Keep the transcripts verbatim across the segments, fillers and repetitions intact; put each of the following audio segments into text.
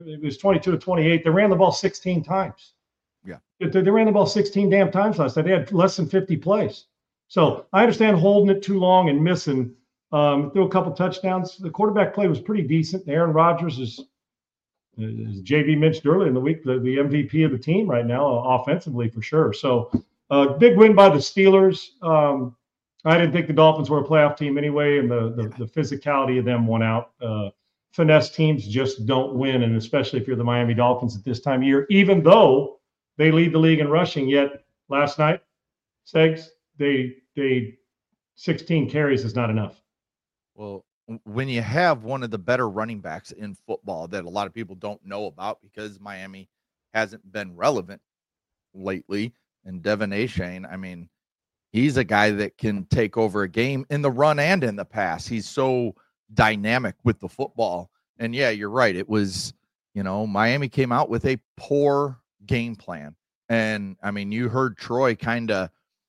it was twenty-two to twenty-eight. They ran the ball sixteen times. Yeah. They, they ran the ball sixteen damn times last night. They had less than fifty plays. So I understand holding it too long and missing. Um, threw a couple touchdowns. The quarterback play was pretty decent. Aaron Rodgers is, as J V mentioned earlier in the week, the, the M V P of the team right now, uh, offensively for sure. So uh, big win by the Steelers. Um, I didn't think the Dolphins were a playoff team anyway, and the the, the physicality of them won out. Uh, finesse teams just don't win, and especially if you're the Miami Dolphins at this time of year, even though they lead the league in rushing. Yet last night, Segs, they they sixteen carries is not enough. Well, when you have one of the better running backs in football that a lot of people don't know about because Miami hasn't been relevant lately, and Devin Achane, I mean, he's a guy that can take over a game in the run and in the pass. He's so dynamic with the football. And yeah, you're right. It was, you know, Miami came out with a poor game plan. And I mean, you heard Troy kind of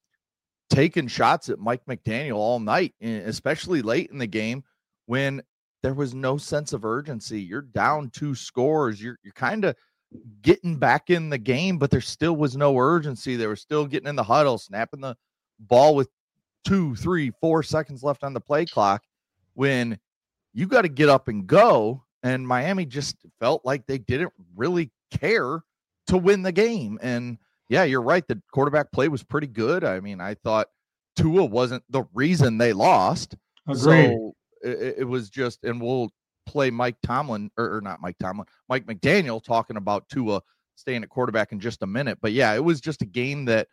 taking shots at Mike McDaniel all night, especially late in the game when there was no sense of urgency. You're down two scores. You're, you're kind of getting back in the game, but there still was no urgency. They were still getting in the huddle, snapping the ball with two, three, four seconds left on the play clock when you got to get up and go. And Miami just felt like they didn't really care to win the game. And yeah, you're right. The quarterback play was pretty good. I mean, I thought Tua wasn't the reason they lost. Agreed. So it, it was just, and we'll play Mike Tomlin or, or not Mike Tomlin, Mike McDaniel talking about Tua staying at quarterback in just a minute. But yeah, it was just a game that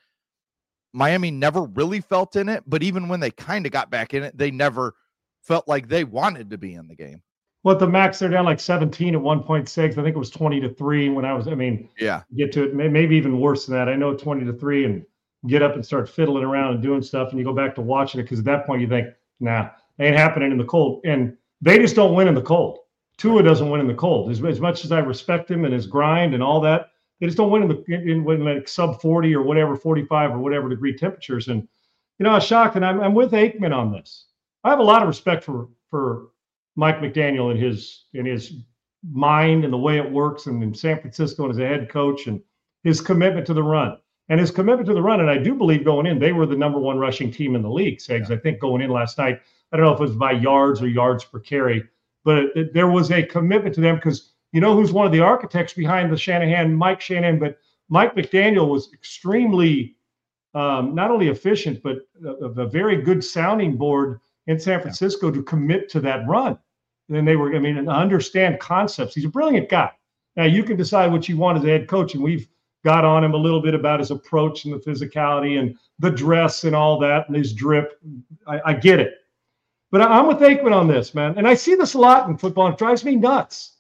Miami never really felt in it, but even when they kind of got back in it, they never felt like they wanted to be in the game. What the max, they're down like seventeen at one point six. I think it was twenty to three when I was, I mean, yeah, get to it, maybe even worse than that. I know twenty to three and get up and start fiddling around and doing stuff. And you go back to watching it because at that point you think, nah, it ain't happening in the cold. And they just don't win in the cold. Tua doesn't win in the cold. As, as much as I respect him and his grind and all that, they just don't win in the in, in like sub forty or whatever, forty-five or whatever degree temperatures. And, you know, I was shocked. And I'm, I'm with Aikman on this. I have a lot of respect for, for Mike McDaniel and his, and his mind and the way it works and in San Francisco and as a head coach and his commitment to the run. And his commitment to the run, and I do believe going in, they were the number one rushing team in the league, Segs. Yeah. I think going in last night, I don't know if it was by yards or yards per carry, but it, it, there was a commitment to them because you know who's one of the architects behind the Shanahan, Mike Shanahan, but Mike McDaniel was extremely um, not only efficient, but a, a very good sounding board in San Francisco yeah. to commit to that run. And they were, I mean, and understand concepts. He's a brilliant guy. Now, you can decide what you want as a head coach, and we've got on him a little bit about his approach and the physicality and the dress and all that and his drip. I, I get it. But I'm with Aikman on this, man. And I see this a lot in football. And it drives me nuts.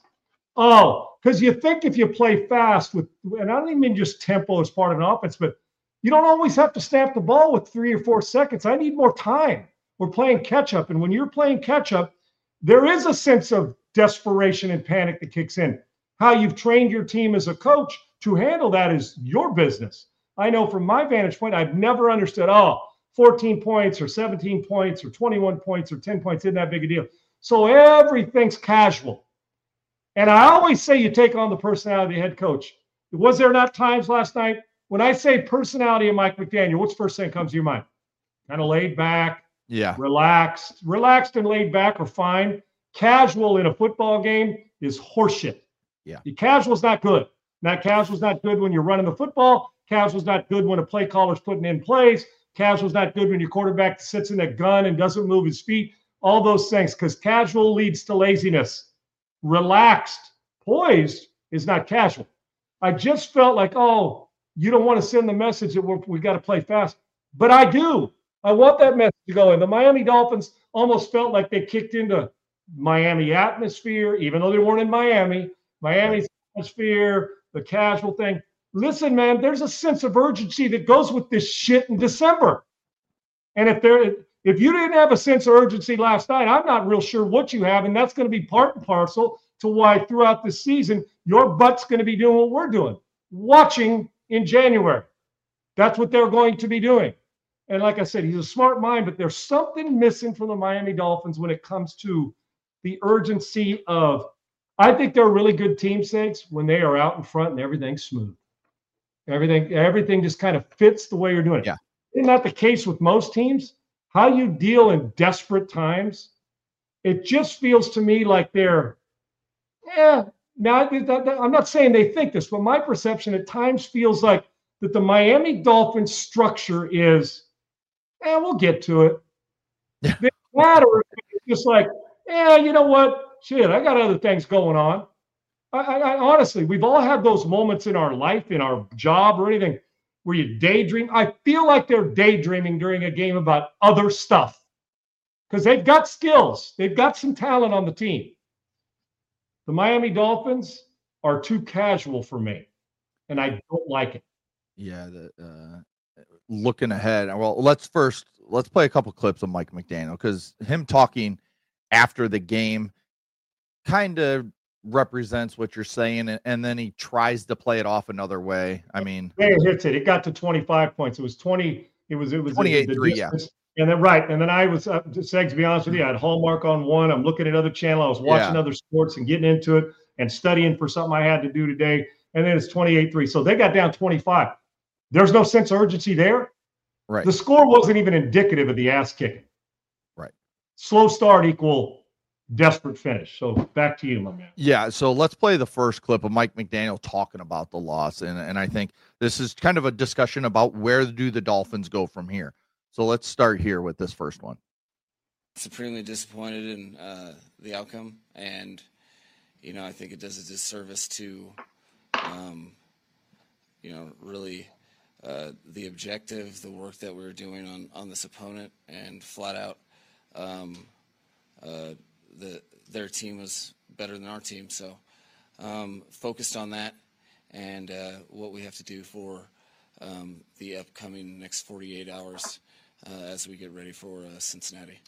Oh, because you think if you play fast with, and I don't even mean just tempo as part of an offense, but you don't always have to snap the ball with three or four seconds. I need more time. We're playing catch up. And when you're playing catch up, there is a sense of desperation and panic that kicks in. How you've trained your team as a coach to handle that is your business. I know from my vantage point, I've never understood, oh, fourteen points or seventeen points or twenty-one points or ten points isn't that big a deal. So everything's casual. And I always say you take on the personality of the head coach. Was there not times last night when I say personality of Mike McDaniel, what's the first thing that comes to your mind? Kind of laid back, yeah, relaxed. Relaxed and laid back are fine. Casual in a football game is horseshit. Yeah. The casual's not good. Now, casual's not good when you're running the football. Casual's not good when a play caller's putting in plays. Casual's not good when your quarterback sits in a gun and doesn't move his feet. All those things, because casual leads to laziness. Relaxed, poised is not casual. I just felt like, oh, you don't want to send the message that we're, we got to play fast. But I do. I want that message to go in. The Miami Dolphins almost felt like they kicked into Miami atmosphere, even though they weren't in Miami. Miami's atmosphere, the casual thing. Listen, man, there's a sense of urgency that goes with this shit in December. And if there, if you didn't have a sense of urgency last night, I'm not real sure what you have, and that's going to be part and parcel to why throughout the season your butt's going to be doing what we're doing, watching in January. That's what they're going to be doing. And like I said, he's a smart mind, but there's something missing from the Miami Dolphins when it comes to the urgency of, I think they're a really good team, Saints, when they are out in front and everything's smooth. Everything, everything just kind of fits the way you're doing it. Yeah. Isn't that the case with most teams? How you deal in desperate times, it just feels to me like they're, yeah. Now, I'm not saying they think this, but my perception at times feels like that the Miami Dolphins structure is, eh, we'll get to it. Yeah. They matter. It's just like, yeah, you know what? Shit, I got other things going on. I, I, I honestly, we've all had those moments in our life, in our job or anything, where you daydream. I feel like they're daydreaming during a game about other stuff because they've got skills. They've got some talent on the team. The Miami Dolphins are too casual for me, and I don't like it. Yeah, the, uh, looking ahead. Well, let's first let's play a couple clips of Mike McDaniel because him talking after the game kind of represents what you're saying, and, and then he tries to play it off another way. I mean, yeah, it hits it. It got to twenty-five points. It was twenty. It was it was twenty-eight three. Yeah. And then right, and then I was uh, Segs, to be honest with you, I had Hallmark on one. I'm looking at other channel. I was watching Yeah. other sports and getting into it and studying for something I had to do today. And then it's twenty-eight three. So they got down twenty-five. There's no sense of urgency there. Right. The score wasn't even indicative of the ass kicking. Right. Slow start equal desperate finish. So back to you, my man. Yeah, so let's play the first clip of Mike McDaniel talking about the loss, and, and I think this is kind of a discussion about where do the Dolphins go from here. So let's start here with this first one. Supremely disappointed in uh, the outcome, and you know I think it does a disservice to, um, you know, really uh, the objective, the work that we were doing on on this opponent, and flat out, um, uh, the their team was better than our team, so um, focused on that and uh, what we have to do for um, the upcoming next forty-eight hours uh, as we get ready for uh, Cincinnati.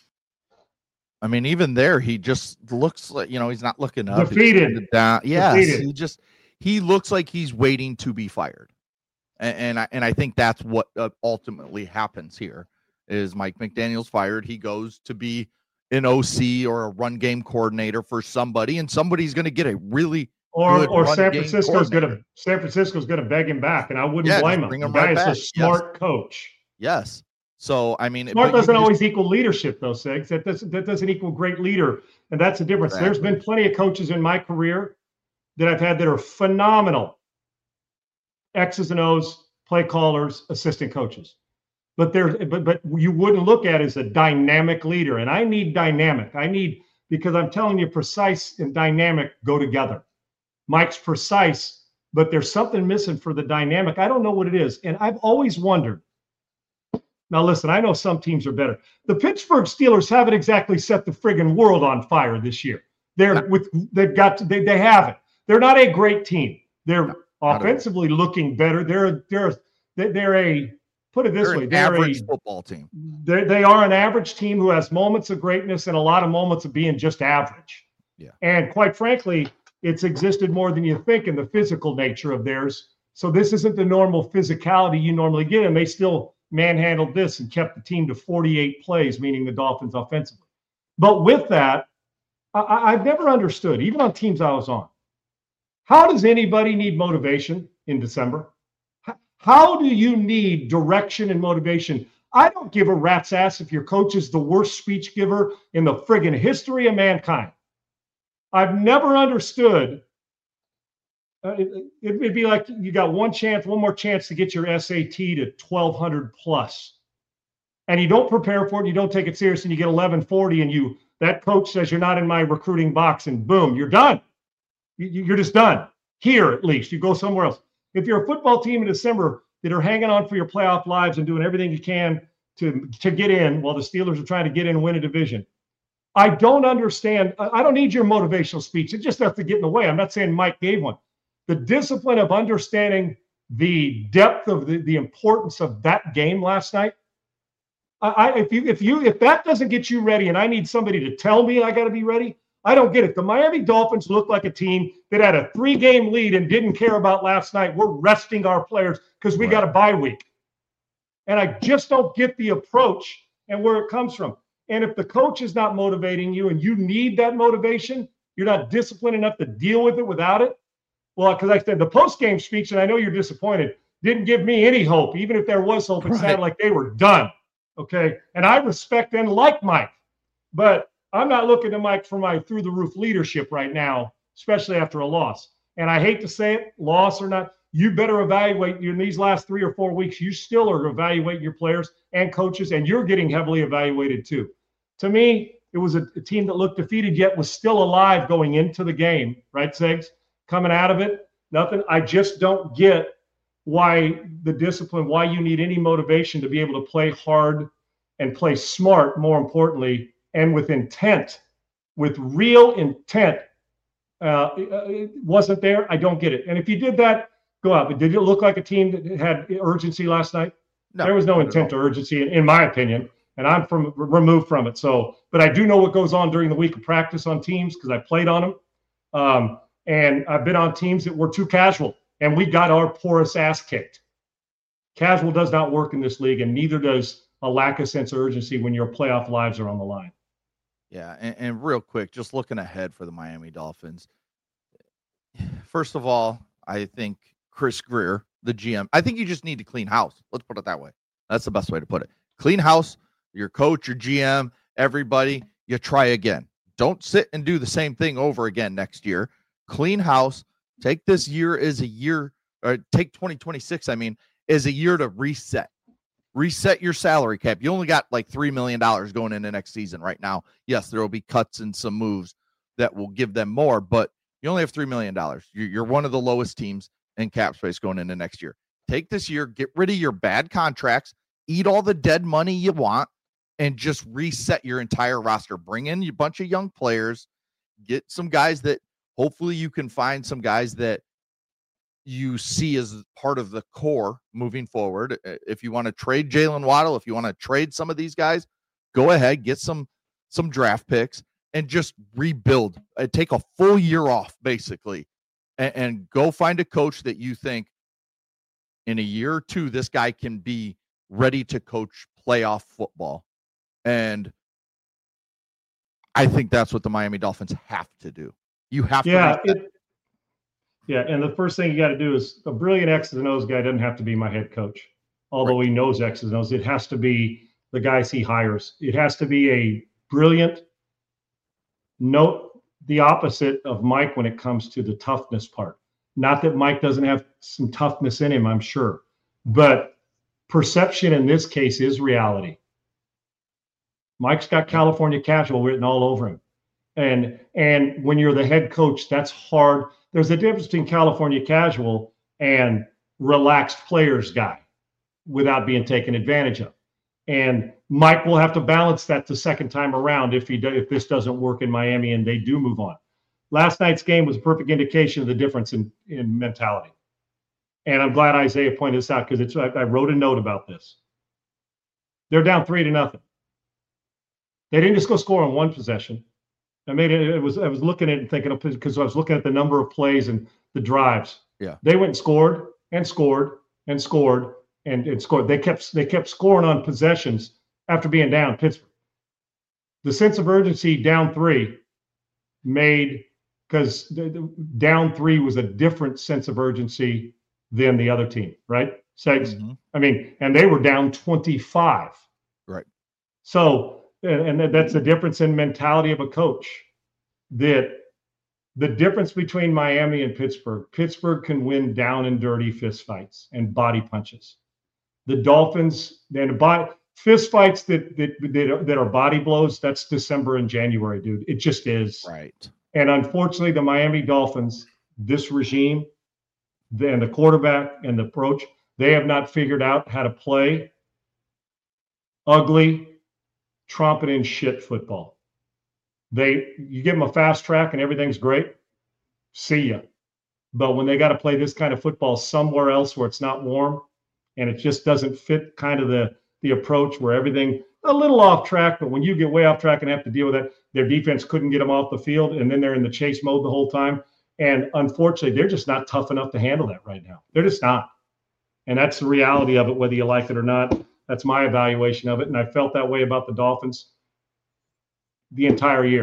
I mean, even there, he just looks like, you know, he's not looking up. Defeated. Down. Yes, Defeated. he just he looks like he's waiting to be fired, and, and I and I think that's what uh, ultimately happens here. Is Mike McDaniel's fired? He goes to be an O C or a run game coordinator for somebody, and somebody's going to get a really or good or run San game Francisco's going to coordinator. San Francisco's going to beg him back, and I wouldn't Yeah, blame just him. bring The him guy right is back. a smart coach. Yes. So I mean, Smart but you doesn't just- always equal leadership, though, Sigs. That doesn't that doesn't equal great leader, and that's the difference. There's Exactly. been plenty of coaches in my career that I've had that are phenomenal X's and O's, play callers, assistant coaches. But there's but but you wouldn't look at it as a dynamic leader, and I need dynamic. I need because I'm telling you, precise and dynamic go together. Mike's precise, but there's something missing for the dynamic. I don't know what it is, and I've always wondered. Now, listen, I know some teams are better. The Pittsburgh Steelers haven't exactly set the friggin' world on fire this year. They're with they've got to, they they haven't. They're not a great team. They're No, offensively looking better. They're they're they're a put it this they're way. an They're average a, football team. they they are an average team who has moments of greatness and a lot of moments of being just average. Yeah. And quite frankly, it's existed more than you think in the physical nature of theirs. So this isn't the normal physicality you normally get, and they still manhandled this and kept the team to forty-eight plays, meaning the Dolphins offensively. But with that, I, I've never understood, even on teams I was on, how does anybody need motivation in December? How do you need direction and motivation? I don't give a rat's ass if your coach is the worst speech giver in the friggin' history of mankind. I've never understood. Uh, it, it'd be like you got one chance, one more chance to get your S A T to twelve hundred plus, and you don't prepare for it, and you don't take it serious, and you get eleven forty, and you that coach says you're not in my recruiting box, and boom, you're done. You, you're just done here. At least you go somewhere else. If you're a football team in December that are hanging on for your playoff lives and doing everything you can to to get in, while the Steelers are trying to get in and win a division, I don't understand. I don't need your motivational speech. It just has to get in the way. I'm not saying Mike gave one. The discipline of understanding the depth of the, the importance of that game last night. I, I if you if you if that doesn't get you ready, and I need somebody to tell me I got to be ready, I don't get it. The Miami Dolphins look like a team that had a three-game lead and didn't care about last night. We're resting our players because we Right. got a bye week, and I just don't get the approach and where it comes from. And if the coach is not motivating you, and you need that motivation, You're not disciplined enough to deal with it without it. Well, because I said the post-game speech, and I know you're disappointed, didn't give me any hope. Even if there was hope, it Right. sounded like they were done. Okay. And I respect and like Mike, but I'm not looking to Mike for my through the roof leadership right now, especially after a loss. And I hate to say it, loss or not, you better evaluate in these last three or four weeks. You still are evaluating your players and coaches, and you're getting heavily evaluated too. To me, it was a, a team that looked defeated yet was still alive going into the game, right, Segs? Coming out of it, nothing. I just don't get why the discipline, why you need any motivation to be able to play hard and play smart, more importantly, and with intent, with real intent. Uh, it wasn't there. I don't get it. And if you did that, go out. But did it look like a team that had urgency last night? No, there was no not at intent all. or urgency, in, in my opinion. And I'm from removed from it. So, but I do know what goes on during the week of practice on teams because I played on them. Um, and I've been on teams that were too casual, and we got our porous ass kicked. Casual does not work in this league, and neither does a lack of sense of urgency when your playoff lives are on the line. Yeah, and, and real quick, just looking ahead for the Miami Dolphins. First of all, I think Chris Greer, the G M, I think you just need to clean house. Let's put it that way. That's the best way to put it. Clean house, your coach, your G M, everybody, you try again. Don't sit and do the same thing over again next year. Clean house. Take this year as a year, or take twenty twenty-six, I mean, as a year to reset. Reset your salary cap. You only got like three million dollars going into next season right now. Yes, there will be cuts and some moves that will give them more, but you only have three million dollars. You're one of the lowest teams in cap space going into next year. Take this year, get rid of your bad contracts, eat all the dead money you want, and just reset your entire roster. Bring in a bunch of young players, get some guys that hopefully you can find some guys that you see as part of the core moving forward. If you want to trade Jalen Waddle, if you want to trade some of these guys, go ahead, get some some draft picks and just rebuild. Uh, take a full year off, basically, and, and go find a coach that you think in a year or two, this guy can be ready to coach playoff football. And I think that's what the Miami Dolphins have to do. You have Yeah, to. it, yeah, and the first thing you got to do is a brilliant X's and O's guy doesn't have to be my head coach, although Right. he knows X's and O's. It has to be the guys he hires. It has to be a brilliant. Note the opposite of Mike when it comes to the toughness part. Not that Mike doesn't have some toughness in him, I'm sure, but perception in this case is reality. Mike's got California casual written all over him. And and when you're the head coach, that's hard. There's a difference between California casual and relaxed players guy without being taken advantage of. And Mike will have to balance that the second time around if he do, if this doesn't work in Miami and they do move on. Last night's game was a perfect indication of the difference in, in mentality. And I'm glad Isaiah pointed this out because it's I, I wrote a note about this. They're down three to nothing. They didn't just go score on one possession. I made it, it was I was looking at it and thinking because I was looking at the number of plays and the drives. Yeah. They went and scored and scored and scored and, and scored. They kept they kept scoring on possessions after being down. Pittsburgh. The sense of urgency down three made because down three was a different sense of urgency than the other team, right? Segs. Mm-hmm. I mean, and they were down twenty-five. Right. So. And that's the difference in mentality of a coach. That the difference between Miami and Pittsburgh, Pittsburgh can win down and dirty fist fights and body punches. The Dolphins, and body, fist fights that, that, that, that are body blows, that's December and January, dude. It just is. Right. And unfortunately, the Miami Dolphins, this regime, and the quarterback and the approach, they have not figured out how to play ugly, trumpeting shit football. They you give them a fast track and everything's great. See ya. But when they got to play this kind of football somewhere else where it's not warm and it just doesn't fit kind of the the approach where everything a little off track, but when you get way off track and have to deal with that, their defense couldn't get them off the field and then they're in the chase mode the whole time. And unfortunately, they're just not tough enough to handle that right now. They're just not. And that's the reality of it, whether you like it or not. That's my evaluation of it. And I felt that way about the Dolphins the entire year.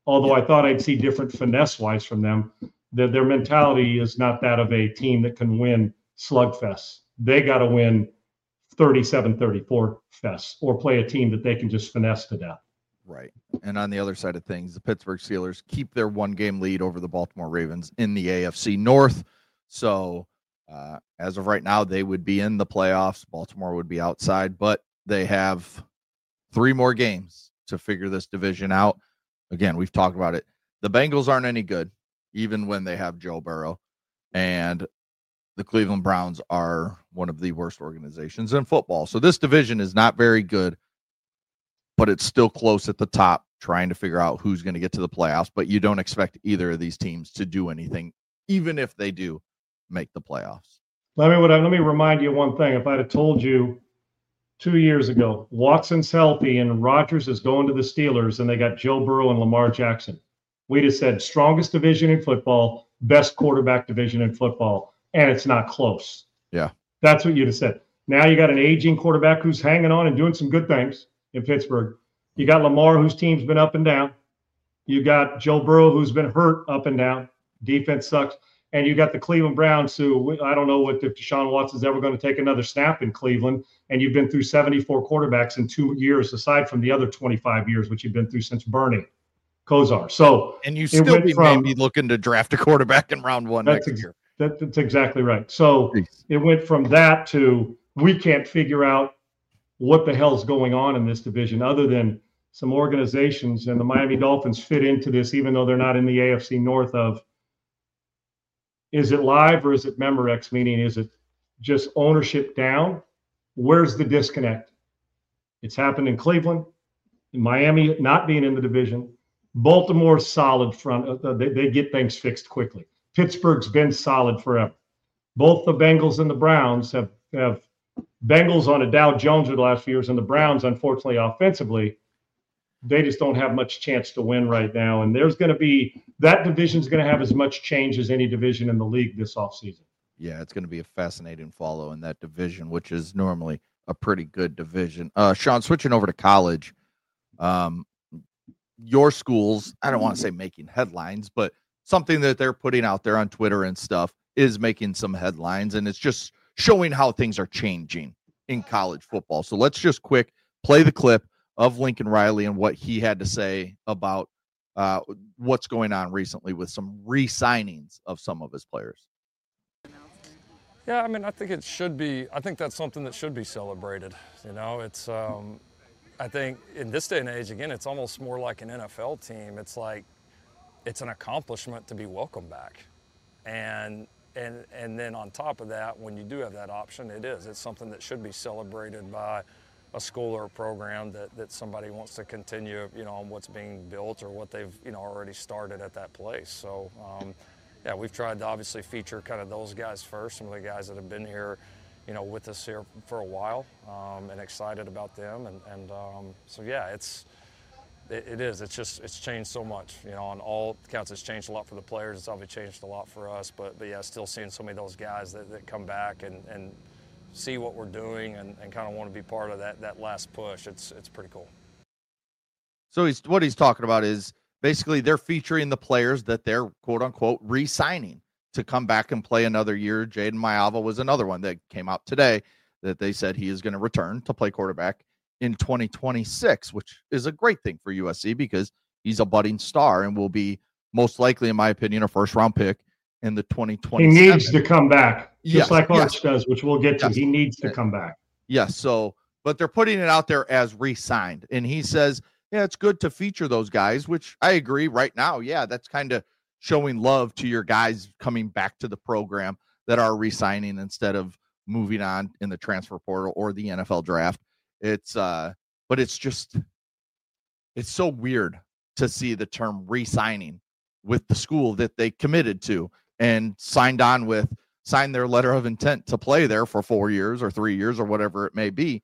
although I thought I'd see different finesse-wise from them. Their, their mentality is not that of a team that can win slugfests. They got to win thirty-seven thirty-four fests or play a team that they can just finesse to death. Right. And on the other side of things, the Pittsburgh Steelers keep their one-game lead over the Baltimore Ravens in the A F C North. So uh, as of right now, they would be in the playoffs. Baltimore would be outside, but they have three more games to figure this division out. Again, we've talked about it. The Bengals aren't any good, even when they have Joe Burrow. And the Cleveland Browns are one of the worst organizations in football. So this division is not very good, but it's still close at the top, trying to figure out who's going to get to the playoffs. But you don't expect either of these teams to do anything, even if they do make the playoffs. Let me let me remind you one thing. If I'd have told you two years ago, Watson's healthy and Rodgers is going to the Steelers, and they got Joe Burrow and Lamar Jackson, we'd have said strongest division in football, best quarterback division in football, and it's not close. Yeah, that's what you'd have said. Now you got an aging quarterback who's hanging on and doing some good things in Pittsburgh. You got Lamar, whose team's been up and down. You got Joe Burrow, who's been hurt up and down. Defense sucks. And you got the Cleveland Browns, who I don't know what if Deshaun Watson's ever going to take another snap in Cleveland. And you've been through seventy-four quarterbacks in two years, aside from the other twenty-five years, which you've been through since Bernie Kosar. So, and you still be from, maybe looking to draft a quarterback in round one next ex- year. That, that's exactly right. So Jeez. It went from that to we can't figure out what the hell's going on in this division, other than some organizations, and the Miami Dolphins fit into this, even though they're not in the A F C North. Of is it live or is it Memorex? Meaning, is it just ownership down? Where's the disconnect? It's happened in Cleveland, in Miami not being in the division. Baltimore's solid front. Uh, they, they get things fixed quickly. Pittsburgh's been solid forever. Both the Bengals and the Browns have, have Bengals on a Dow Jones over the last few years, and the Browns, unfortunately, offensively, they just don't have much chance to win right now. And there's going to be – that division's going to have as much change as any division in the league this offseason. Yeah, it's going to be a fascinating follow in that division, which is normally a pretty good division. Uh, Sean, switching over to college, um, your schools, I don't want to say making headlines, but something that they're putting out there on Twitter and stuff is making some headlines, and it's just showing how things are changing in college football. So let's just quick play the clip of Lincoln Riley and what he had to say about uh, what's going on recently with some re-signings of some of his players. Yeah, I mean, I think it should be, I think that's something that should be celebrated. You know, it's, um, I think in this day and age, again, it's almost more like an N F L team. It's like, it's an accomplishment to be welcomed back. And, and, and then on top of that, when you do have that option, it is, it's something that should be celebrated by a school or a program that, that somebody wants to continue, you know, on what's being built or what they've, you know, already started at that place. So, um, yeah, we've tried to obviously feature kind of those guys first, some of the guys that have been here, you know, with us here for a while, um, and excited about them. And, and um, so, yeah, it's, it, it is. It's just, it's changed so much, you know, on all counts. It's changed a lot for the players. It's obviously changed a lot for us. But, but yeah, still seeing so many of those guys that, that come back and, and see what we're doing and, and kind of want to be part of that, that last push. It's, it's pretty cool. So he's, what he's talking about is, basically, they're featuring the players that they're, quote-unquote, re-signing to come back and play another year. Jaden Maiava was another one that came out today that they said he is going to return to play quarterback in twenty twenty-six, which is a great thing for U S C because he's a budding star and will be most likely, in my opinion, a first-round pick in the twenty twenty. He needs to come back, just yes, like Arch yes. does, which we'll get to. Yes. He needs to come back. Yes, so, but they're putting it out there as re-signed, and he says – yeah, it's good to feature those guys, which I agree right now. Yeah, that's kind of showing love to your guys coming back to the program that are re-signing instead of moving on in the transfer portal or the N F L draft. It's, uh, but it's just, it's so weird to see the term re-signing with the school that they committed to and signed on with, signed their letter of intent to play there for four years or three years or whatever it may be.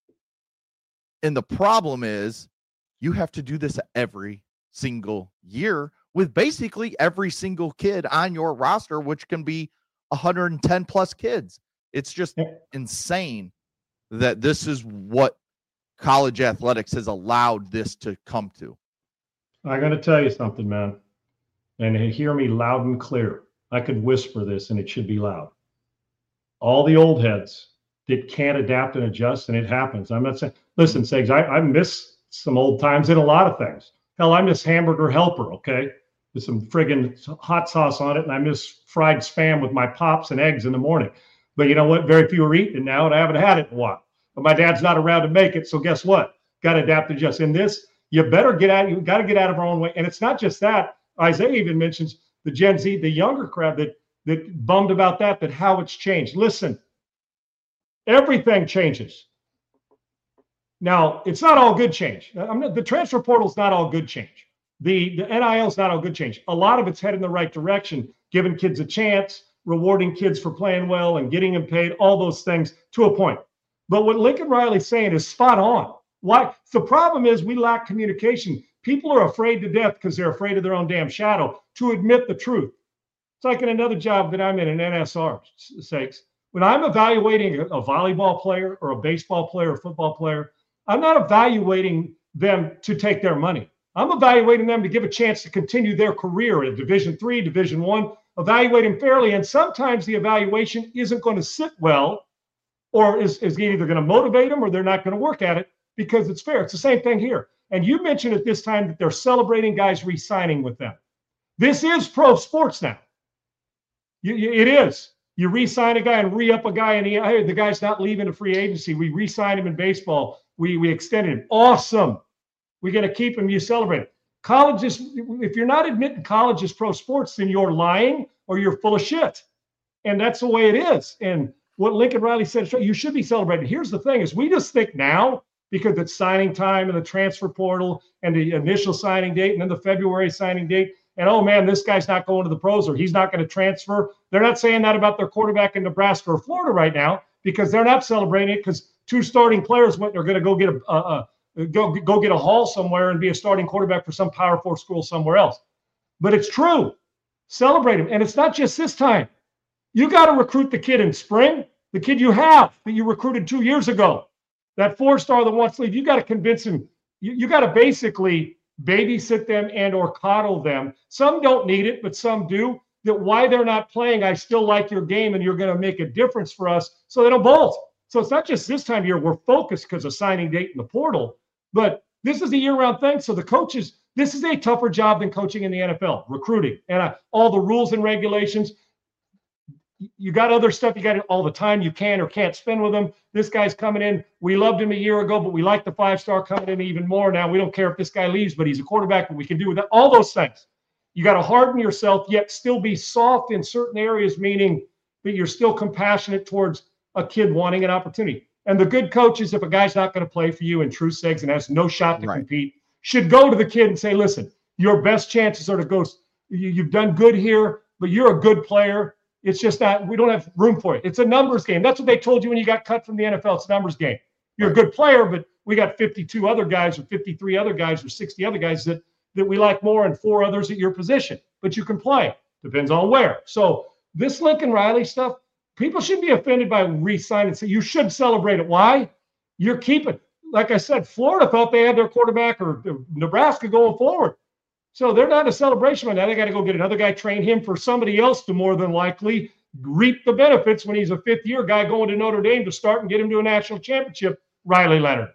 And the problem is, you have to do this every single year with basically every single kid on your roster, which can be one hundred ten plus kids. It's just yeah. insane that this is what college athletics has allowed this to come to. I got to tell you something, man. And hear me loud and clear. I could whisper this and it should be loud. All the old heads that can't adapt and adjust, and it happens. I'm not saying, listen, Segs, I, I miss some old times in a lot of things. Hell, I miss hamburger helper, okay? With some friggin' hot sauce on it, and I miss fried Spam with my pops and eggs in the morning. But you know what? Very few are eating it now, and I haven't had it in a while. But my dad's not around to make it, so guess what? Got to adapt and adjust. In this, you better get out. You got to get out of our own way. And it's not just that. Isaiah even mentions the Gen Z, the younger crowd that that bummed about that, that how it's changed. Listen, everything changes. Now, it's not all good change. I'm not, the transfer portal is not all good change. The, the N I L is not all good change. A lot of it's heading in the right direction, giving kids a chance, rewarding kids for playing well and getting them paid, all those things to a point. But what Lincoln Riley's saying is spot on. Why? The problem is we lack communication. People are afraid to death because they're afraid of their own damn shadow to admit the truth. It's like in another job that I'm in, in N S R sakes. When I'm evaluating a, a volleyball player or a baseball player or football player, I'm not evaluating them to take their money. I'm evaluating them to give a chance to continue their career at Division three, Division one, evaluate them fairly. And sometimes the evaluation isn't going to sit well or is, is either going to motivate them or they're not going to work at it because it's fair. It's the same thing here. And you mentioned at this time that they're celebrating guys re-signing with them. This is pro sports now. You, you, it is. You re-sign a guy and re-up a guy, and he, hey, the guy's not leaving a free agency. We re-signed him in baseball. We we extended him. Awesome. We're going to keep him. You celebrate it. College is, if you're not admitting college is pro sports, then you're lying or you're full of shit. And that's the way it is. And what Lincoln Riley said, you should be celebrated. Here's the thing is we just think now, because it's signing time and the transfer portal and the initial signing date and then the February signing date, and oh man, this guy's not going to the pros or he's not going to transfer. They're not saying that about their quarterback in Nebraska or Florida right now because they're not celebrating it because two starting players went, are going to go get a, a, a go go get a haul somewhere and be a starting quarterback for some Power Four school somewhere else. But it's true. Celebrate him. And it's not just this time. You got to recruit the kid in spring, the kid you have that you recruited two years ago. That four-star that wants to leave, you got to convince him. You, you got to basically babysit them and or coddle them. Some don't need it, but some do. That why they're not playing, I still like your game, and you're going to make a difference for us so they don't bolt. So it's not just this time of year. We're focused because of signing date in the portal, but this is a year-round thing. So the coaches, this is a tougher job than coaching in the N F L, recruiting, and uh, all the rules and regulations. You got other stuff you got all the time you can or can't spend with them. This guy's coming in. We loved him a year ago, but we like the five-star coming in even more now. We don't care if this guy leaves, but he's a quarterback, but we can do with that. All those things. You got to harden yourself, yet still be soft in certain areas, meaning that you're still compassionate towards a kid wanting an opportunity. And the good coaches, if a guy's not going to play for you in true segs and has no shot to right. compete, should go to the kid and say, listen, your best chances are to go. You've done good here, but you're a good player. It's just that we don't have room for it. It's a numbers game. That's what they told you when you got cut from the N F L. It's a numbers game. You're right. a good player, but we got fifty-two other guys or fifty-three other guys or sixty other guys that, that we like more and four others at your position. But you can play. Depends on where. So this Lincoln Riley stuff, people should be offended by re-signing. So you should celebrate it. Why? You're keeping. Like I said, Florida thought they had their quarterback or Nebraska going forward. So they're not a celebration right now. They got to go get another guy, train him for somebody else to more than likely reap the benefits when he's a fifth-year guy going to Notre Dame to start and get him to a national championship, Riley Leonard.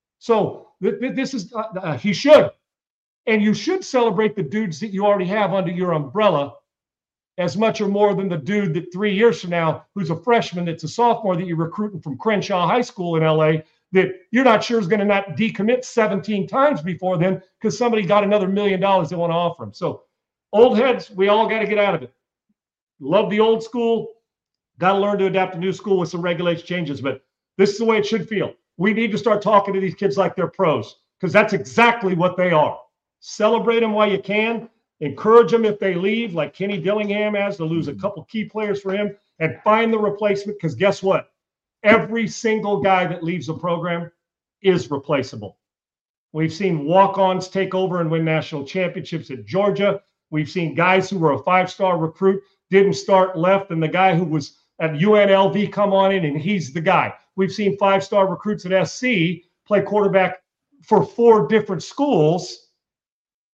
So th- th- this is, uh, uh, he should. And you should celebrate the dudes that you already have under your umbrella as much or more than the dude that three years from now, who's a freshman, that's a sophomore that you're recruiting from Crenshaw High School in L A, that you're not sure is going to not decommit seventeen times before then because somebody got another million dollars they want to offer him. So old heads, we all got to get out of it. Love the old school. Got to learn to adapt to new school with some regulation changes. But this is the way it should feel. We need to start talking to these kids like they're pros because that's exactly what they are. Celebrate them while you can. Encourage them if they leave, like Kenny Dillingham has, to lose a couple key players for him, and find the replacement because guess what? Every single guy that leaves the program is replaceable. We've seen walk-ons take over and win national championships at Georgia. We've seen guys who were a five-star recruit, didn't start, left, and the guy who was at U N L V come on in, and he's the guy. We've seen five-star recruits at S C play quarterback for four different schools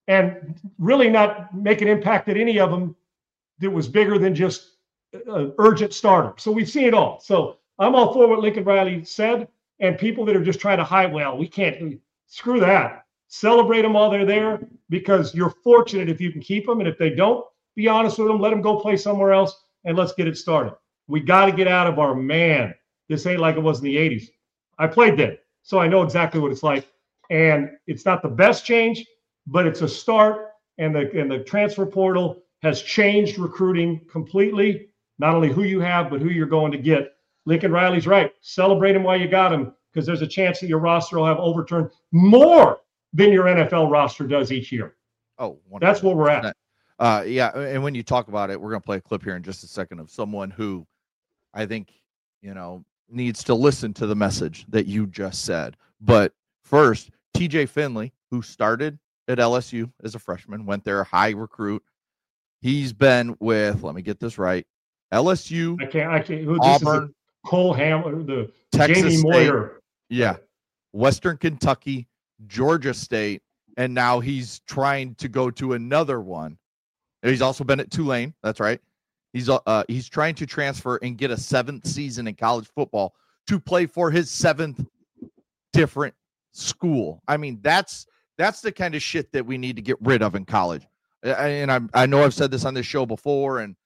and really not make an impact at any of them that was bigger than just an urgent starter. So we've seen it all. So I'm all for what Lincoln Riley said, and people that are just trying to hide, well, we can't, screw that. Celebrate them while they're there, because you're fortunate if you can keep them. And if they don't, be honest with them, let them go play somewhere else, and let's get it started. We got to get out of our, man, this ain't like it was in the eighties. I played then, so I know exactly what it's like. And it's not the best change, but it's a start. And the, and the transfer portal has changed recruiting completely. Not only who you have, but who you're going to get. Lincoln Riley's right. Celebrate him while you got him, because there's a chance that your roster will have overturned more than your N F L roster does each year. Oh, one hundred percent. That's where we're at. Uh, yeah, and when you talk about it, we're going to play a clip here in just a second of someone who I think, you know, needs to listen to the message that you just said. But first, T J Finley, who started at L S U as a freshman, went there, high recruit. He's been with, let me get this right, L S U, I can't, I can't, who, this Auburn, is a Cole Hamler, the Texas Jamie State, Moyer. Yeah, Western Kentucky, Georgia State, and now he's trying to go to another one. He's also been at Tulane. That's right. He's uh he's trying to transfer and get a seventh season in college football to play for his seventh different school. I mean, that's that's the kind of shit that we need to get rid of in college. And I I know I've said this on this show before, and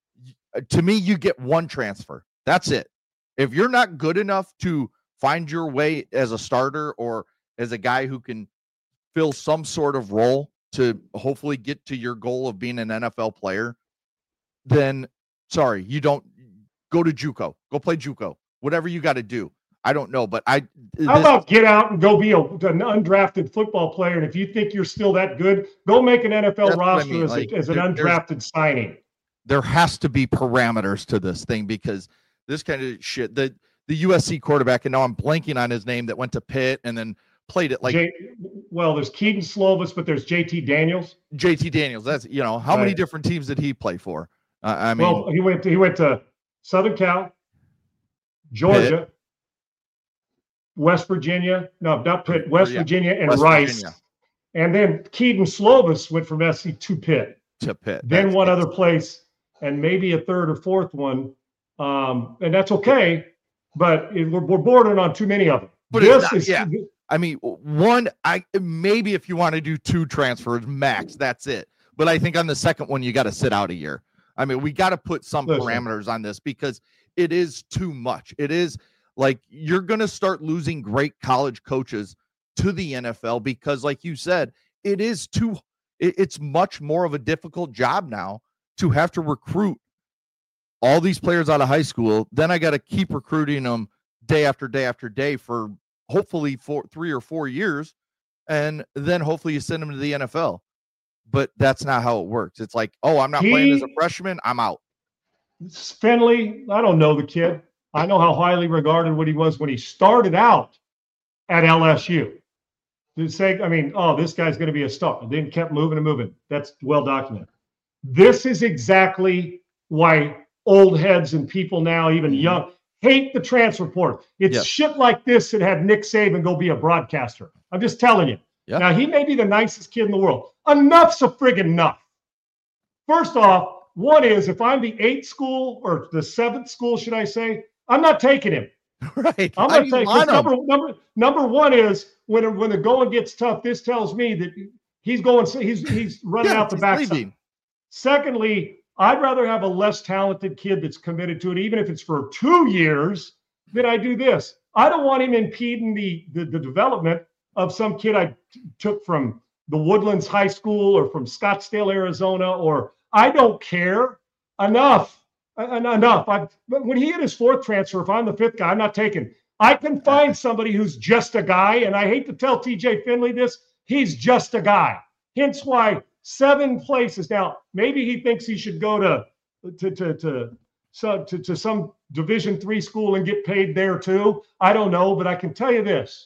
to me, you get one transfer. That's it. If you're not good enough to find your way as a starter or as a guy who can fill some sort of role to hopefully get to your goal of being an N F L player, then sorry, you don't go to JUCO. Go play JUCO. Whatever you got to do. I don't know, but I. How this, about get out and go be a, an undrafted football player? And if you think you're still that good, go make an N F L roster I mean. as, like, a, as an undrafted signing. There has to be parameters to this thing, because this kind of shit, the, the U S C quarterback, and now I'm blanking on his name, that went to Pitt and then played it like. J, well, there's Keaton Slovis, but there's J T Daniels. J T Daniels. That's, you know, how right. many different teams did he play for? Uh, I mean, well, he went to, he went to Southern Cal, Georgia, Pitt. West Virginia, no, not Pitt, West yeah. Virginia and West Rice. Virginia. And then Keaton Slovis went from S C to Pitt. To Pitt. Then that's one it. other place, and maybe a third or fourth one. Um, and that's okay, but it, we're, we're bordering on too many of them. But this not, is, yeah. I mean, one, I maybe if you want to do two transfers max, that's it. But I think on the second one, you got to sit out a year. I mean, we got to put some Listen. parameters on this, because it is too much. It is like you're going to start losing great college coaches to the N F L, because like you said, it is too, it, it's much more of a difficult job now to have to recruit all these players out of high school. Then I got to keep recruiting them day after day after day for hopefully four, three or four years. And then hopefully you send them to the N F L. But that's not how it works. It's like, oh, I'm not he, playing as a freshman, I'm out. Finley, I don't know the kid. I know how highly regarded what he was when he started out at L S U. To say, I mean, oh, this guy's going to be a star. And then kept moving and moving. That's well documented. This is exactly why old heads and people now, even young, hate the transfer portal. It's yes. shit like this that had Nick Saban go be a broadcaster. I'm just telling you. Yep. Now, he may be the nicest kid in the world. Enough's a friggin' enough. First off, one is, if I'm the eighth school or the seventh school, should I say, I'm not taking him. Right. I'm not taking him. Number, number, number one is, when, when the going gets tough, this tells me that he's going, he's, he's running yeah, out the backside. Secondly, I'd rather have a less talented kid that's committed to it, even if it's for two years, than I do this. I don't want him impeding the, the, the development of some kid I t- took from the Woodlands High School or from Scottsdale, Arizona, or I don't care. Enough. En- enough. I, when he had his fourth transfer, if I'm the fifth guy, I'm not taking. I can find somebody who's just a guy, and I hate to tell T J Finley this, he's just a guy. Hence why seven places. Now, maybe he thinks he should go to to to to, so, to, to some Division three school and get paid there too. I don't know, but I can tell you this.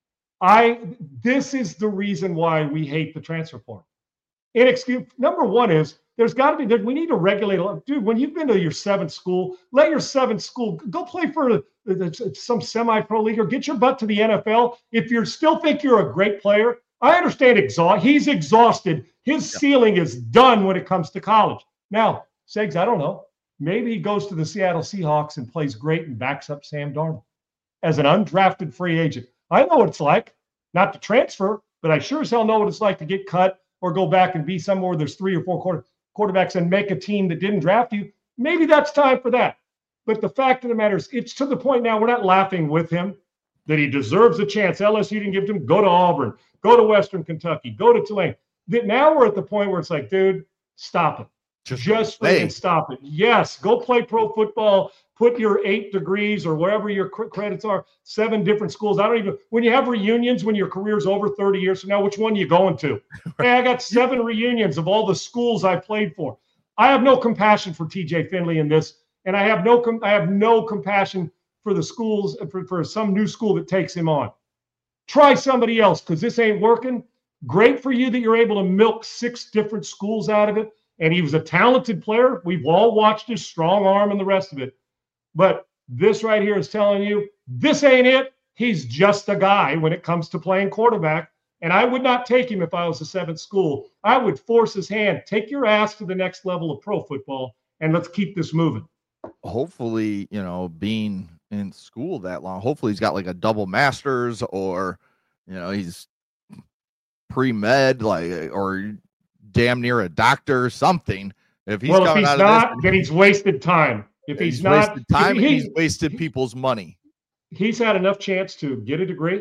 I this is the reason why we hate the transfer portal. Inexcusable. Number one is there's got to be, we need to regulate. Dude, when you've been to your seventh school, let your seventh school go play for some semi-pro league or get your butt to the N F L. If you still think you're a great player, I understand exhaust. He's exhausted. His yeah. ceiling is done when it comes to college. Now, Segs, I don't know. Maybe he goes to the Seattle Seahawks and plays great and backs up Sam Darnold as an undrafted free agent. I know what it's like, not to transfer, but I sure as hell know what it's like to get cut or go back and be somewhere where there's three or four quarter, quarterbacks and make a team that didn't draft you. Maybe that's time for that. But the fact of the matter is, it's to the point now we're not laughing with him that he deserves a chance. L S U didn't give it to him. Go to Auburn. Go to Western Kentucky. Go to Tulane. That now we're at the point where it's like, dude, stop it. Just, Just freaking stop it. Yes, go play pro football. Put your eight degrees or wherever your credits are, seven different schools. I don't even, when you have reunions, when your career's over thirty years from now, which one are you going to? Hey, I got seven reunions of all the schools I played for. I have no compassion for T J Finley in this. And I have no, com- I have no compassion for the schools, for, for some new school that takes him on. Try somebody else because this ain't working. Great for you that you're able to milk six different schools out of it. And he was a talented player. We've all watched his strong arm and the rest of it. But this right here is telling you, this ain't it. He's just a guy when it comes to playing quarterback. And I would not take him if I was a seventh school. I would force his hand. Take your ass to the next level of pro football, and let's keep this moving. Hopefully, you know, being in school that long, hopefully he's got like a double master's or, you know, he's pre-med, like, or damn near a doctor or something. If he's well, coming if he's out not, of this, then he's wasted time. If he's, he's not, wasted time, he, and he's wasted people's money. He's had enough chance to get a degree,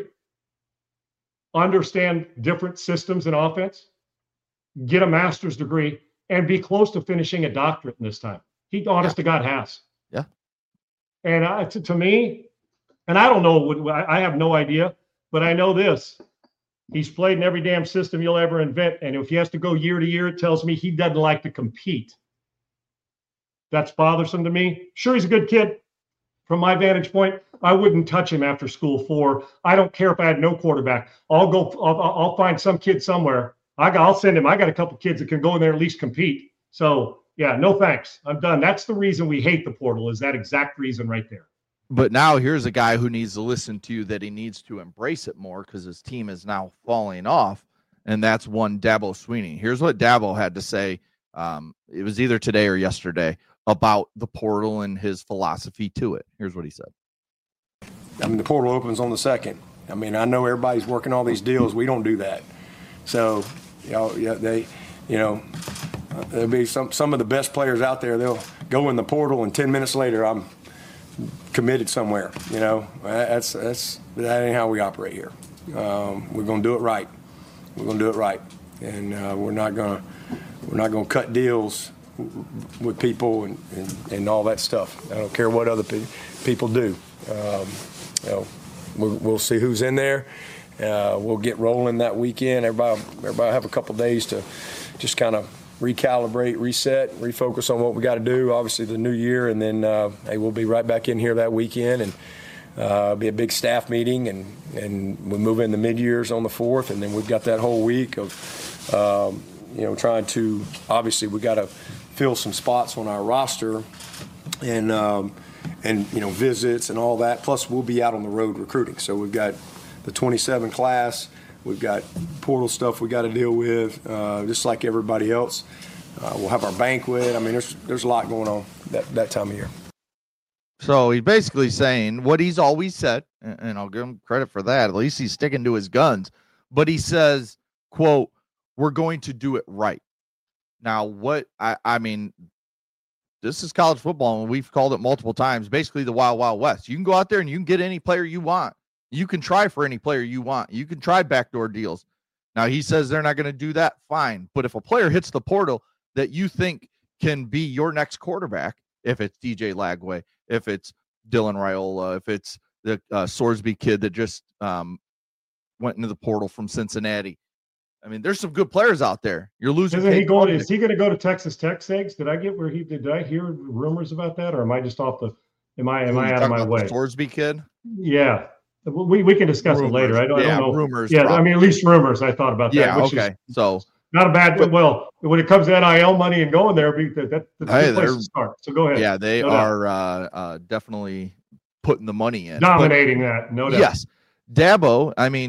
understand different systems and offense, get a master's degree, and be close to finishing a doctorate in this time. He, honest yeah. to God, has. Yeah. And I, to, to me, and I don't know, what, I have no idea, but I know this. He's played in every damn system you'll ever invent. And if he has to go year to year, it tells me he doesn't like to compete. That's bothersome to me. Sure, he's a good kid. From my vantage point, I wouldn't touch him after school for, I don't care if I had no quarterback. I'll go, I'll, I'll find some kid somewhere. I got, I'll send him. I got a couple kids that can go in there and at least compete. So, yeah, no thanks. I'm done. That's the reason we hate the portal, is that exact reason right there. But now here's a guy who needs to listen to you that he needs to embrace it more because his team is now falling off, and that's one Dabo Swinney. Here's what Dabo had to say. Um, it was either today or yesterday about the portal and his philosophy to it. Here's what he said. I mean, the portal opens on the second. I mean, I know everybody's working all these deals. We don't do that. So, you know, yeah, they, you know, there'll be some some of the best players out there. They'll go in the portal, and ten minutes later, I'm committed somewhere. You know, that's that's that ain't how we operate here. Um, we're gonna do it right. We're gonna do it right, and uh, we're not gonna we're not gonna cut deals with people and, and, and all that stuff. I don't care what other pe- people do. Um, you know, we'll, we'll see who's in there. Uh, we'll get rolling that weekend. Everybody, everybody have a couple days to just kind of recalibrate, reset, refocus on what we got to do. Obviously, the new year, and then uh, hey, we'll be right back in here that weekend, and uh, be a big staff meeting, and and we move into mid-years on the fourth, and then we've got that whole week of um, you know trying to obviously we got to fill some spots on our roster, and um, and you know visits and all that. Plus, we'll be out on the road recruiting, so we've got the twenty-seven class. We've got portal stuff we got to deal with, uh, just like everybody else. Uh, we'll have our banquet. I mean, there's there's a lot going on that, that time of year. So he's basically saying what he's always said, and I'll give him credit for that. At least he's sticking to his guns. But he says, quote, we're going to do it right. Now, what I, I mean, this is college football, and we've called it multiple times, basically the Wild Wild West. You can go out there and you can get any player you want. You can try for any player you want. You can try backdoor deals. Now, he says they're not going to do that. Fine. But if a player hits the portal that you think can be your next quarterback, if it's D J Lagway, if it's Dylan Raiola, if it's the uh, Sorsby kid that just um, went into the portal from Cincinnati. I mean, there's some good players out there. You're losing. Isn't he going? Is he going to go to Texas Tech, Segs? Did I get where he did? Did I hear rumors about that, or am I just off the? Am I am I out of my way? The Sorsby kid. Yeah. We we can discuss rumors. it later. I don't, yeah, I don't know. Rumors. Yeah, probably. I mean, at least rumors. I thought about that. Yeah. Which Okay. Is so not a bad. But, well, when it comes to N I L money and going there, that, that, that's hey, a good place to start. So go ahead. Yeah, they no are uh, uh, definitely putting the money in, dominating but, that. No doubt. Yes, Dabo. I mean,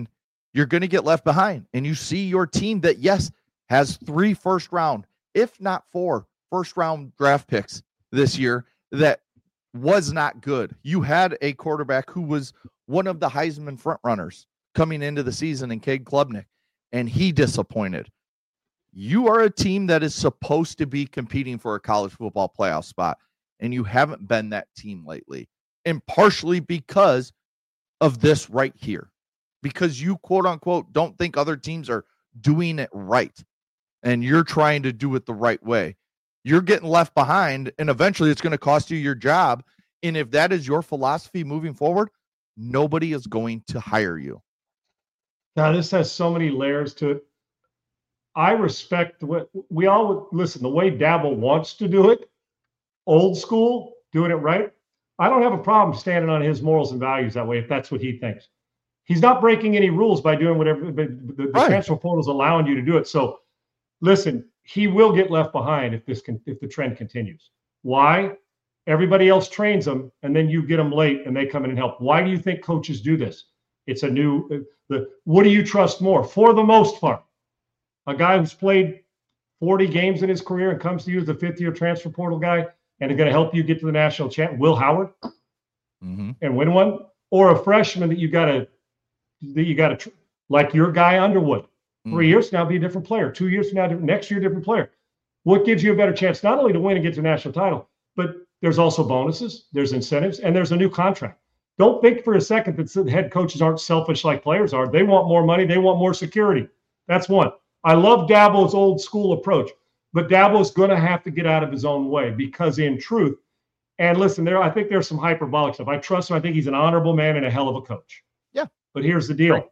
you're going to get left behind. And you see your team that, yes, has three first round, if not four first round draft picks this year that was not good. You had a quarterback who was one of the Heisman front runners coming into the season in Cade Klubnik, and he disappointed. You are a team that is supposed to be competing for a college football playoff spot, and you haven't been that team lately. And partially because of this right here, because you quote unquote don't think other teams are doing it right, and you're trying to do it the right way. You're getting left behind, and eventually it's going to cost you your job. And if that is your philosophy moving forward, nobody is going to hire you. Now, this has so many layers to it. I respect what we all would listen, the way Dabo wants to do it, old school, doing it right. I don't have a problem standing on his morals and values that way if that's what he thinks. He's not breaking any rules by doing whatever the, the Right. transfer portal is allowing you to do it. So, listen, he will get left behind if this can, if the trend continues. Why? Everybody else trains them, and then you get them late, and they come in and help. Why do you think coaches do this? It's a new. The what do you trust more? For the most part, a guy who's played forty games in his career and comes to you as a fifth-year transfer portal guy and is going to help you get to the national champ, Will Howard, Mm-hmm. and win one, or a freshman that you got to that you got to like your guy Underwood. Three years from now, be a different player. Two years from now, next year, different player. What gives you a better chance not only to win and get to the national title, but there's also bonuses, there's incentives, and there's a new contract. Don't think for a second that the head coaches aren't selfish like players are. They want more money. They want more security. That's one. I love Dabo's old school approach, but Dabo's going to have to get out of his own way because in truth, and listen, there, I think there's some hyperbolic stuff. I trust him. I think he's an honorable man and a hell of a coach. Yeah. But here's the deal. Right.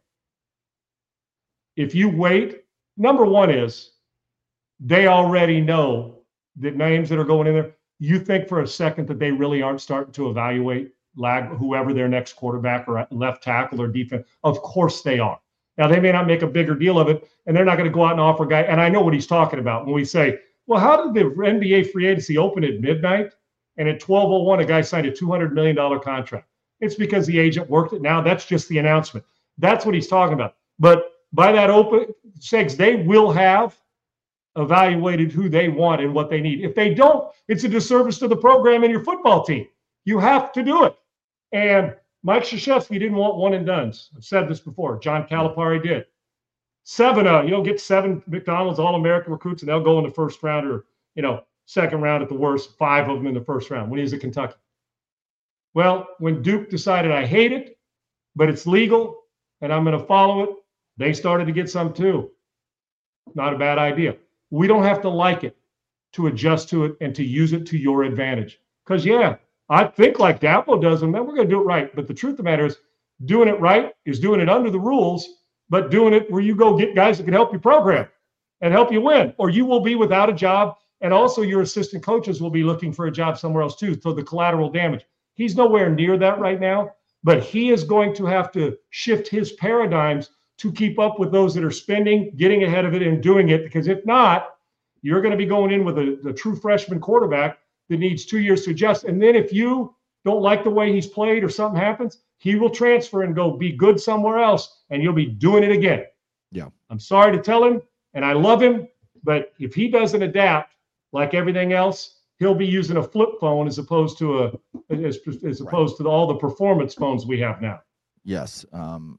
If you wait, number one is they already know the names that are going in there. You think for a second that they really aren't starting to evaluate lag whoever their next quarterback or left tackle or defense? Of course they are. Now, they may not make a bigger deal of it, and they're not going to go out and offer a guy. And I know what he's talking about when we say, well, how did the N B A free agency open at midnight? And at twelve oh one, a guy signed a two hundred million dollars contract. It's because the agent worked it. Now that's just the announcement. That's what he's talking about. But by that open, Segs, they will have evaluated who they want and what they need. If they don't, it's a disservice to the program and your football team. You have to do it. And Mike Krzyzewski didn't want one and dones. I've said this before. John Calipari did. Seven, uh, you know, get seven McDonald's All-American recruits, and they'll go in the first round or, you know, second round at the worst, five of them in the first round when he was at Kentucky. Well, when Duke decided I hate it, but it's legal and I'm going to follow it, they started to get some too. Not a bad idea. We don't have to like it to adjust to it and to use it to your advantage. Because, yeah, I think like Dabo does, and then we're going to do it right. But the truth of the matter is doing it right is doing it under the rules, but doing it where you go get guys that can help you program and help you win, or you will be without a job. And also your assistant coaches will be looking for a job somewhere else too. So the collateral damage. He's nowhere near that right now, but he is going to have to shift his paradigms to keep up with those that are spending, getting ahead of it and doing it. Because if not, you're going to be going in with a, a true freshman quarterback that needs two years to adjust. And then if you don't like the way he's played or something happens, he will transfer and go be good somewhere else, and you'll be doing it again. Yeah. I'm sorry to tell him, and I love him, but if he doesn't adapt like everything else, he'll be using a flip phone as opposed to a as, as opposed right. to all the performance phones we have now. Yes. Um,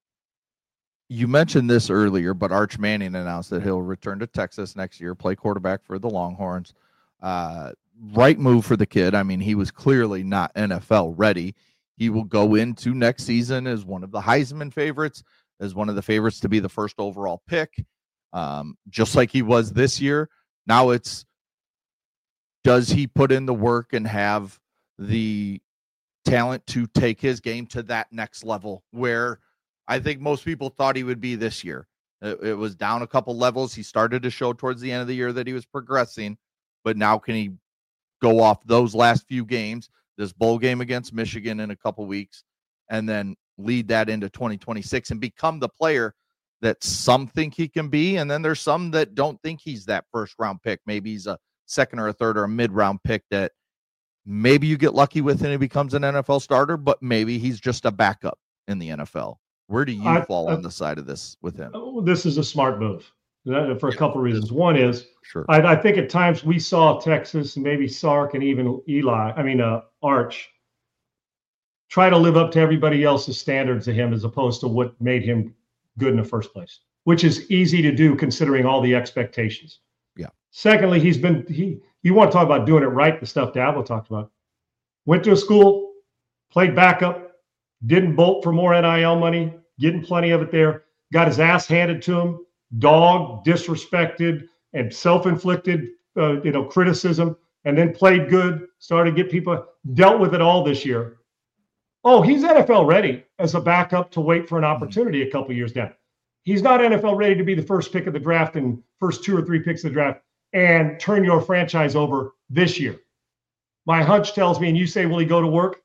you mentioned this earlier, but Arch Manning announced that he'll return to Texas next year, play quarterback for the Longhorns. Uh, right move for the kid. I mean, he was clearly not N F L ready. He will go into next season as one of the Heisman favorites, as one of the favorites to be the first overall pick, um, just like he was this year. Now it's, does he put in the work and have the talent to take his game to that next level where I think most people thought he would be this year? It, it was down a couple levels. He started to show towards the end of the year that he was progressing, but now can he go off those last few games, this bowl game against Michigan in a couple weeks, and then lead that into twenty twenty-six and become the player that some think he can be? And then there's some that don't think he's that first round pick. Maybe he's a second or a third or a mid-round pick that maybe you get lucky with and he becomes an N F L starter, but maybe he's just a backup in the N F L. Where do you I- fall I- on the side of this with him? Oh, this is a smart move. This is a smart move with him. This is a smart move for a couple of reasons. One is, sure. I, I think at times we saw Texas and maybe Sark and even Eli, I mean, uh, Arch, try to live up to everybody else's standards of him as opposed to what made him good in the first place, which is easy to do considering all the expectations. Yeah. Secondly, he's been, he, you want to talk about doing it right, the stuff Dabo talked about. Went to a school, played backup, didn't bolt for more N I L money, getting plenty of it there, got his ass handed to him, dogged, disrespected, and self-inflicted, uh, you know, criticism, and then played good, started to get people, dealt with it all this year. Oh, he's N F L ready as a backup to wait for an opportunity a couple years down. He's not N F L ready to be the first pick of the draft and first two or three picks of the draft and turn your franchise over this year. My hunch tells me, and you say, will he go to work?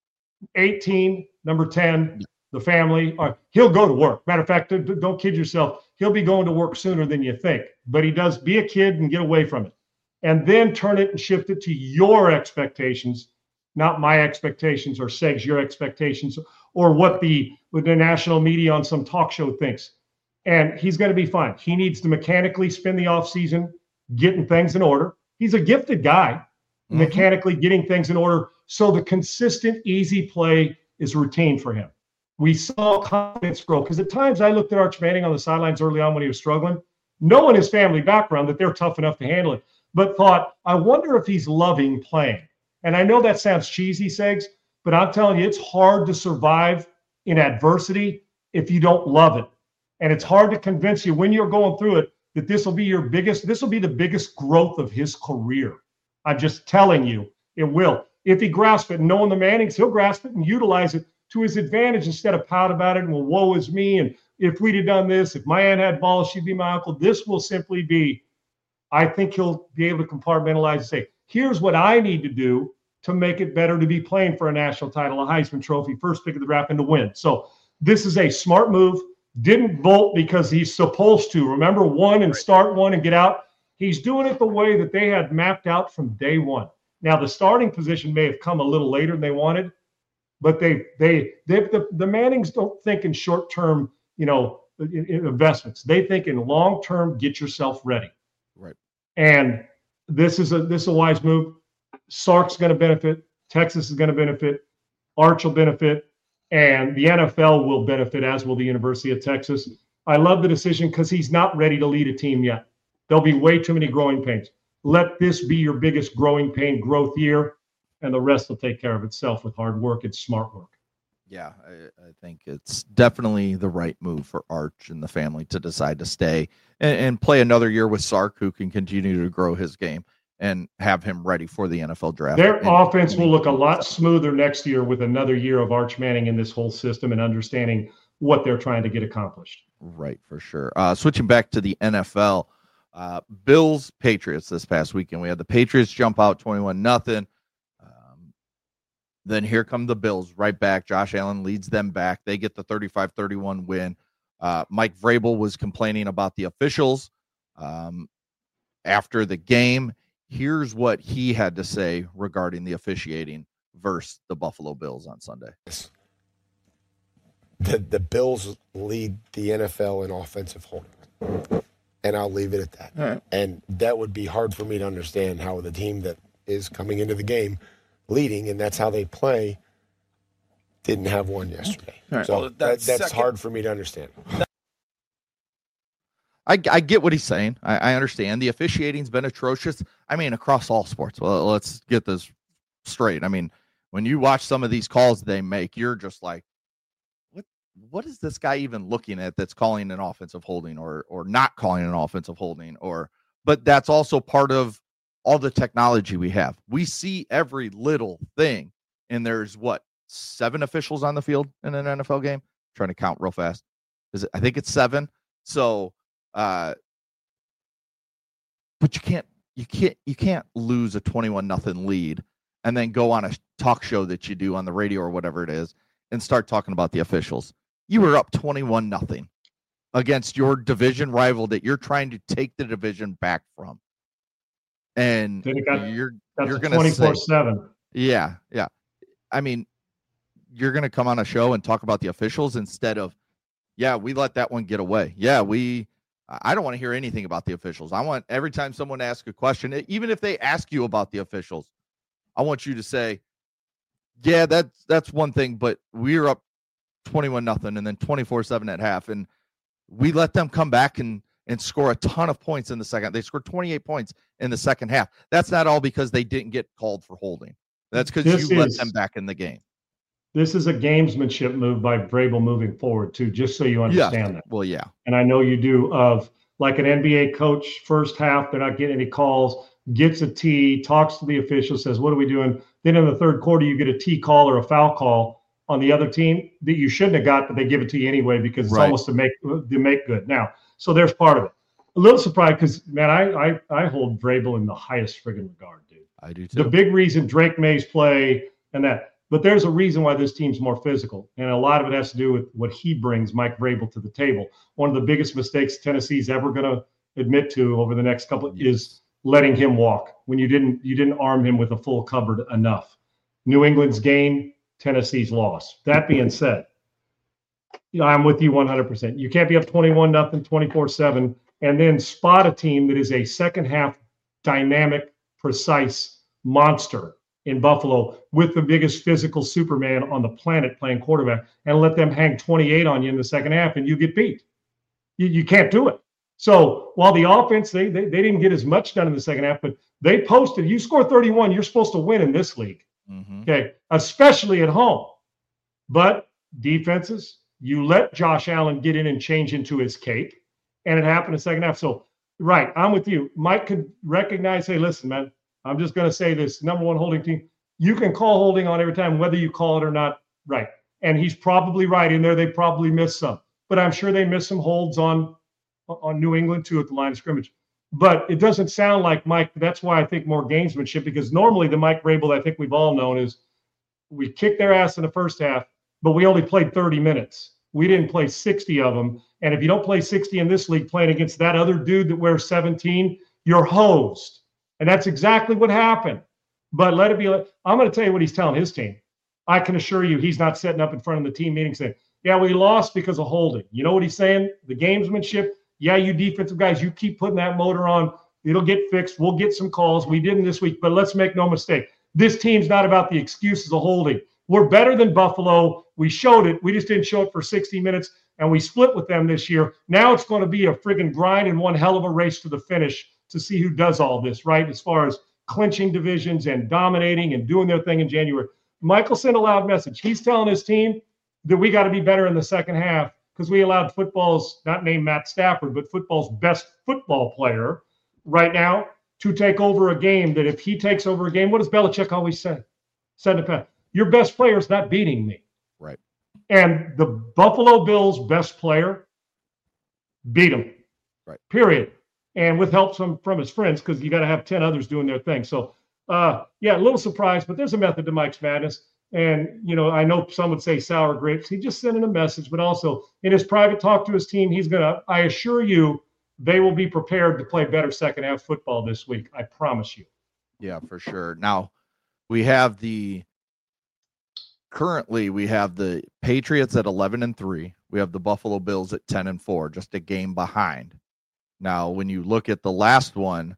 eighteen, number ten, the family, or he'll go to work. Matter of fact, don't kid yourself. He'll be going to work sooner than you think, but he does be a kid and get away from it and then turn it and shift it to your expectations, not my expectations or Seg's your expectations or what the, what the national media on some talk show thinks. And he's going to be fine. He needs to mechanically spend the offseason getting things in order. He's a gifted guy, mm-hmm. mechanically getting things in order. So the consistent, easy play is routine for him. We saw confidence grow because at times I looked at Arch Manning on the sidelines early on when he was struggling, knowing his family background that they're tough enough to handle it, but thought, I wonder if he's loving playing. And I know that sounds cheesy, Segs, but I'm telling you, it's hard to survive in adversity if you don't love it. And it's hard to convince you when you're going through it that this will be your biggest, this will be the biggest growth of his career. I'm just telling you, it will. If he grasps it, knowing the Mannings, he'll grasp it and utilize it to his advantage instead of pout about it and, well, woe is me. And if we'd have done this, if my aunt had balls, she'd be my uncle. This will simply be, I think he'll be able to compartmentalize and say, here's what I need to do to make it better to be playing for a national title, a Heisman Trophy, first pick of the draft, and to win. So this is a smart move. Didn't bolt because he's supposed to. Remember, one and start one and get out. He's doing it the way that they had mapped out from day one. Now, the starting position may have come a little later than they wanted, but they they they the, the Mannings don't think in short-term, you know, in, in investments. They think in long-term, get yourself ready. Right. And this is a this is a wise move. Sark's going to benefit. Texas is going to benefit. Arch will benefit. And the N F L will benefit, as will the University of Texas. I love the decision because he's not ready to lead a team yet. There'll be way too many growing pains. Let this be your biggest growing pain growth year, and the rest will take care of itself with hard work and smart work. Yeah, I, I think it's definitely the right move for Arch and the family to decide to stay and, and play another year with Sark, who can continue to grow his game and have him ready for the N F L draft. Their and, offense will look a lot smoother next year with another year of Arch Manning in this whole system and understanding what they're trying to get accomplished. Right, for sure. Uh, switching back to the N F L, uh, Bills Patriots this past weekend. We had the Patriots jump out twenty-one nothing. Um, then here come the Bills right back. Josh Allen leads them back. They get the thirty-five thirty-one win. Uh, Mike Vrabel was complaining about the officials um, after the game. Here's what he had to say regarding the officiating versus the Buffalo Bills on Sunday. The, the Bills lead the N F L in offensive holding, and I'll leave it at that. All right. And that would be hard for me to understand how the team that is coming into the game leading, and that's how they play, didn't have one yesterday. All right. So Well, that, that's that's second- hard for me to understand. I, I get what he's saying. I, I understand the officiating's been atrocious. I mean, across all sports. Well, let's get this straight. I mean, when you watch some of these calls they make, you're just like, what? What is this guy even looking at that's calling an offensive holding or or not calling an offensive holding? Or, but that's also part of all the technology we have. We see every little thing, and there's what seven officials on the field in an N F L game. I'm trying to count real fast. Is it? I think it's seven. So. Uh, but you can't, you can't, you can't lose a twenty-one nothing lead and then go on a talk show that you do on the radio or whatever it is and start talking about the officials. You were up twenty-one nothing against your division rival that you're trying to take the division back from. And Then it got- you're, That's you're a going to say, twenty-four seven. yeah, yeah. I mean, you're going to come on a show and talk about the officials instead of Yeah, we let that one get away. Yeah, we I don't want to hear anything about the officials. I want every time someone asks a question, even if they ask you about the officials, I want you to say, yeah, that's that's one thing, but we're up twenty-one nothing and then twenty-four seven at half, and we let them come back and and score a ton of points in the second. They scored twenty-eight points in the second half. That's not all because they didn't get called for holding. That's because you let is, them back in the game. This is a gamesmanship move by Vrabel moving forward too, just so you understand yes. that. Well, yeah. And I know you do, of like an N B A coach, first half, they're not getting any calls, gets a T, talks to the official, says, what are we doing? Then in the third quarter, you get a T call or a foul call on the other team that you shouldn't have got, but they give it to you anyway because it's right. almost to make to make good. Now, so there's part of it. A little surprised because, man, I, I I hold Vrabel in the highest friggin' regard, dude. I do too. The big reason Drake May's play and that, but there's a reason why this team's more physical, and a lot of it has to do with what he brings, Mike Vrabel, to the table. One of the biggest mistakes Tennessee's ever going to admit to over the next couple yes. is letting him walk when you didn't you didn't arm him with a full cupboard enough. New England's gain, Tennessee's loss. That being said, I'm with you one hundred percent. You can't be up twenty-one nothing, twenty-four seven, and then spot a team that is a second half dynamic, precise monster in Buffalo with the biggest physical Superman on the planet playing quarterback, and let them hang twenty-eight on you in the second half and you get beat. You, you can't do it. So while the offense, they, they they didn't get as much done in the second half, but they posted, you score thirty-one, you're supposed to win in this league. Mm-hmm. Okay, especially at home. But defenses, you let Josh Allen get in and change into his cape, and it happened in the second half. So, right, I'm with you. Mike could recognize, hey, listen, man, I'm just going to say this, number one holding team, you can call holding on every time, whether you call it or not, right. And he's probably right in there. They probably missed some. But I'm sure they missed some holds on, on New England, too, at the line of scrimmage. But it doesn't sound like Mike. That's why I think more gamesmanship, because normally the Mike Vrabel I think we've all known is we kicked their ass in the first half, but we only played thirty minutes. We didn't play sixty of them. And if you don't play sixty in this league playing against that other dude that wears seventeen, you're hosed. And that's exactly what happened. But let it be. I'm going to tell you what he's telling his team. I can assure you he's not sitting up in front of the team meeting saying, yeah, we lost because of holding. You know what he's saying? The gamesmanship. Yeah, you defensive guys, you keep putting that motor on. It'll get fixed. We'll get some calls. We didn't this week, but let's make no mistake. This team's not about the excuses of holding. We're better than Buffalo. We showed it. We just didn't show it for sixty minutes, and we split with them this year. Now it's going to be a friggin' grind and one hell of a race to the finish to see who does all this, right, as far as clinching divisions and dominating and doing their thing in January. Michael sent a loud message. He's telling his team that we got to be better in the second half, because we allowed football's, not named Matt Stafford, but football's best football player right now to take over a game that if he takes over a game, what does Belichick always say? Said in the past, your best player is not beating me. Right. And the Buffalo Bills' best player beat him. Right. Period. And with help from, from his friends, because you got to have ten others doing their thing. So, uh, yeah, a little surprised, but there's a method to Mike's madness. And, you know, I know some would say sour grapes. He just sent in a message, but also in his private talk to his team, he's going to, I assure you, they will be prepared to play better second half football this week. I promise you. Yeah, for sure. Now, we have the, currently we have the Patriots at eleven and three. We have the Buffalo Bills at ten and four, just a game behind. Now, when you look at the last one,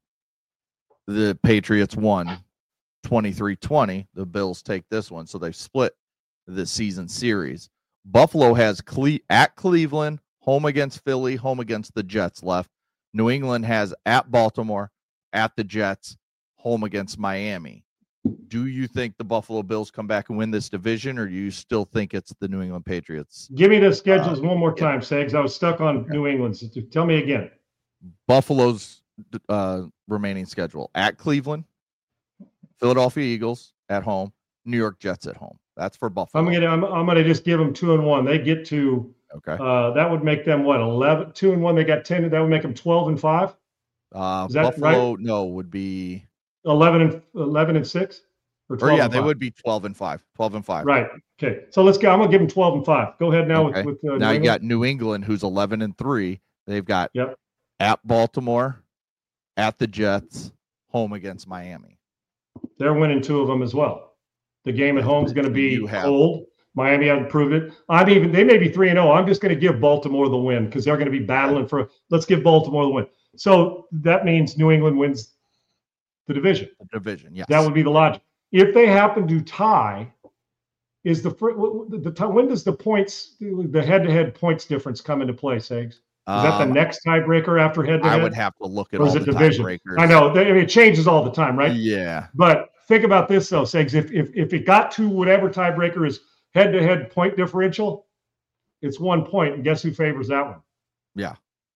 the Patriots won twenty-three twenty. The Bills take this one, so they've split the season series. Buffalo has Cle- at Cleveland, home against Philly, home against the Jets left. New England has at Baltimore, at the Jets, home against Miami. Do you think the Buffalo Bills come back and win this division, or do you still think it's the New England Patriots? Give me the schedules uh, one more yeah. time, Sags. I was stuck on okay. New England. So tell me again. Buffalo's uh, remaining schedule: at Cleveland, Philadelphia Eagles at home, New York Jets at home. That's for Buffalo. I'm gonna I'm, I'm gonna just give them two and one. They get to okay. Uh, that would make them what eleven, two and one. They got ten. That would make them twelve and five. Uh, Is that Buffalo right? No would be eleven and eleven and six. Or, or yeah, they would be twelve and five. Twelve and five. Right. Okay. So let's go. I'm gonna give them twelve and five. Go ahead now okay. with, with uh, now you got New England, who's eleven and three. They've got yep. at Baltimore, at the Jets, home against Miami. They're winning two of them as well. The game at home is going to be cold. Miami hasn't proved it. I'm even they may be three and zero. I'm just going to give Baltimore the win because they're going to be battling for. Let's give Baltimore the win. So that means New England wins the division. The division, yes. That would be the logic. If they happen to tie, is the the, the when does the points the head-to-head points difference come into play, Sags? Is that the Um, next tiebreaker after head-to-head? I would have to look at Or is all it the division? tiebreakers. I know they, I mean, it changes all the time, right? Yeah. But think about this though, Segs. If if if it got to whatever tiebreaker is head-to-head point differential, it's one point, and guess who favors that one? Yeah.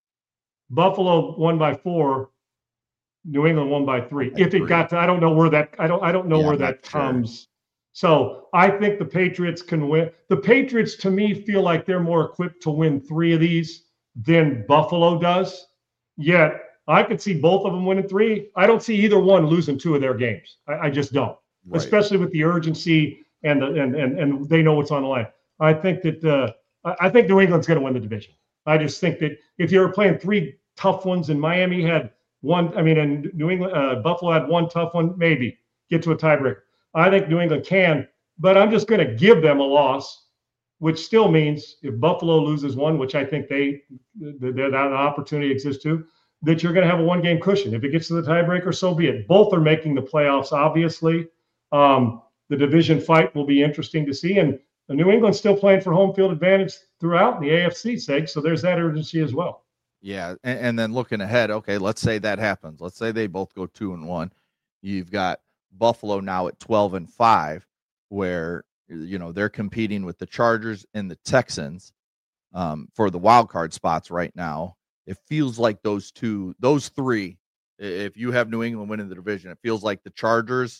Buffalo won by four. New England won by three. By if it three. got to, I don't know where that. I don't. I don't know Yeah, where I'm that not sure. comes. So I think the Patriots can win. The Patriots, to me, feel like they're more equipped to win three of these than Buffalo does. Yet I could see both of them winning three. I don't see either one losing two of their games. I, I just don't, Right. especially with the urgency and the and and and they know what's on the line. I think that uh, I I think New England's going to win the division. I just think that if you're playing three tough ones, and Miami had one, I mean, and New England, uh, Buffalo had one tough one, maybe get to a tiebreaker. I think New England can, but I'm just going to give them a loss, which still means if Buffalo loses one, which I think they that that opportunity exists too, that you're going to have a one-game cushion. If it gets to the tiebreaker, so be it. Both are making the playoffs, obviously. Um, the division fight will be interesting to see, and New England's still playing for home field advantage throughout the A F C sake, so there's that urgency as well. Yeah, and, and then looking ahead, okay, let's say that happens. Let's say they both go two and one. You've got Buffalo now at twelve and five, where you know they're competing with the Chargers and the Texans um, for the wild card spots right now. It feels like those two, those three. If you have New England winning the division, it feels like the Chargers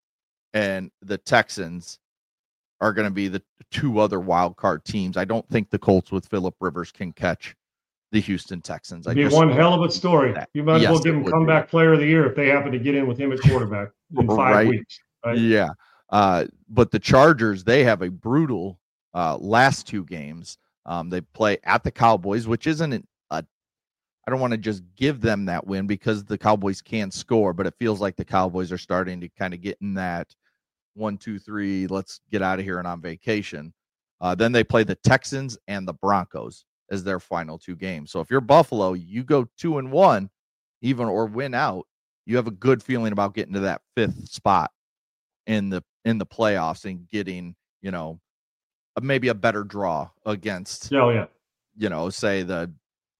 and the Texans are going to be the two other wild card teams. I don't think the Colts with Phillip Rivers can catch the Houston Texans. I It'd be just, one hell of a story. You might as Yes, well give it him would comeback player of the year if they happen to get in with him at quarterback in five Right. weeks. Right? Yeah. Uh, but the Chargers, they have a brutal uh, last two games. Um, they play at the Cowboys, which isn't a, I don't want to just give them that win because the Cowboys can score, but it feels like the Cowboys are starting to kind of get in that one, two, three, let's get out of here and on vacation. Uh, then they play the Texans and the Broncos as their final two games. So if you're Buffalo, you go two and one, even or win out, you have a good feeling about getting to that fifth spot in the in the playoffs and getting, you know, a, maybe a better draw against, Oh, yeah. you know, say the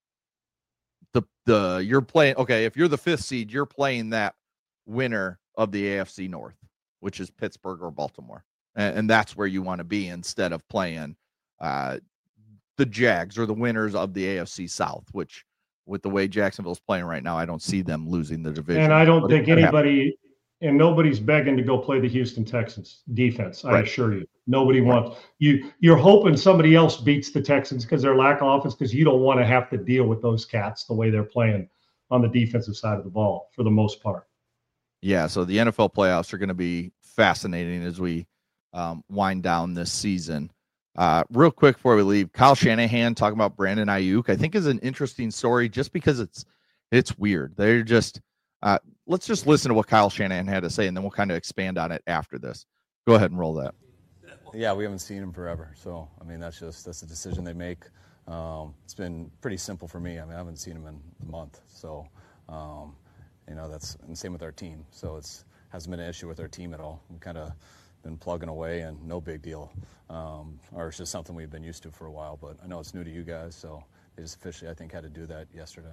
the the you're playing okay, if you're the fifth seed, you're playing that winner of the A F C North, which is Pittsburgh or Baltimore. And, and that's where you want to be instead of playing uh the Jags or the winners of the A F C South, which with the way Jacksonville's playing right now, I don't see them losing the division. And I don't But it think could happen. anybody, and nobody's begging to go play the Houston Texans defense. I Right. assure you, nobody wants you. You're hoping somebody else beats the Texans because they're lack of offense, because you don't want to have to deal with those cats the way they're playing on the defensive side of the ball for the most part. Yeah, so the N F L playoffs are going to be fascinating as we um, wind down this season. Uh, real quick before we leave, Kyle Shanahan talking about Brandon Ayuk, I think is an interesting story just because it's it's weird. They're just uh, let's just listen to what Kyle Shanahan had to say, and then we'll kind of expand on it after this. Go ahead and roll that. Yeah, we haven't seen him forever, so I mean that's just that's a decision they make. Um, it's been pretty simple for me. I mean I haven't seen him in a month, so um, you know that's and same with our team. So it's hasn't been an issue with our team at all. We kind of been plugging away and no big deal, um, or it's just something we've been used to for a while. But I know it's new to you guys, so they just officially I think had to do that yesterday.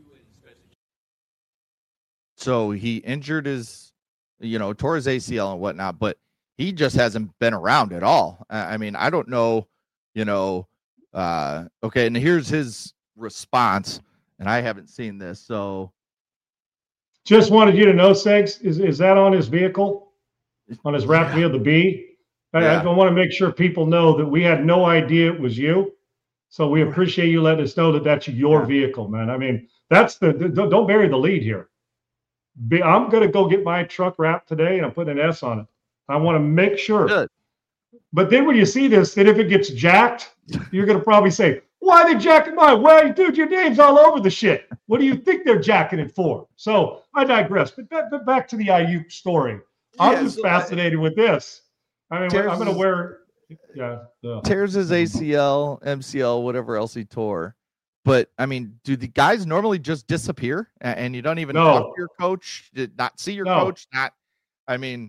So he injured his, you know, tore his A C L and whatnot, but he just hasn't been around at all. I I mean, I don't know, you know, uh, okay, and here's his response, and I haven't seen this, so. Just wanted you to know, Segs, is, is that on his vehicle? On his wrap Yeah. wheel, the B? I, Yeah. I want to make sure people know that we had no idea it was you. So we appreciate you letting us know that that's your Yeah. vehicle, man. I mean, that's the, the don't don't bury the lead here. Be, I'm going to go get my truck wrapped today and I'm putting an S on it. I want to make sure. Good. But then when you see this, that if it gets jacked, you're going to probably say, why are they jacking mine? Well, dude, your name's all over the shit. What do you think they're jacking it for? So I digress. But back, but back to the Ayuk story. I'm Yeah, just so- fascinated with this. I mean, Terrence I'm going to is- wear yeah, yeah. tears his A C L, M C L, whatever else he tore. But I mean, do the guys normally just disappear and you don't even No. talk to your coach, did not see your No. coach? Not, I mean,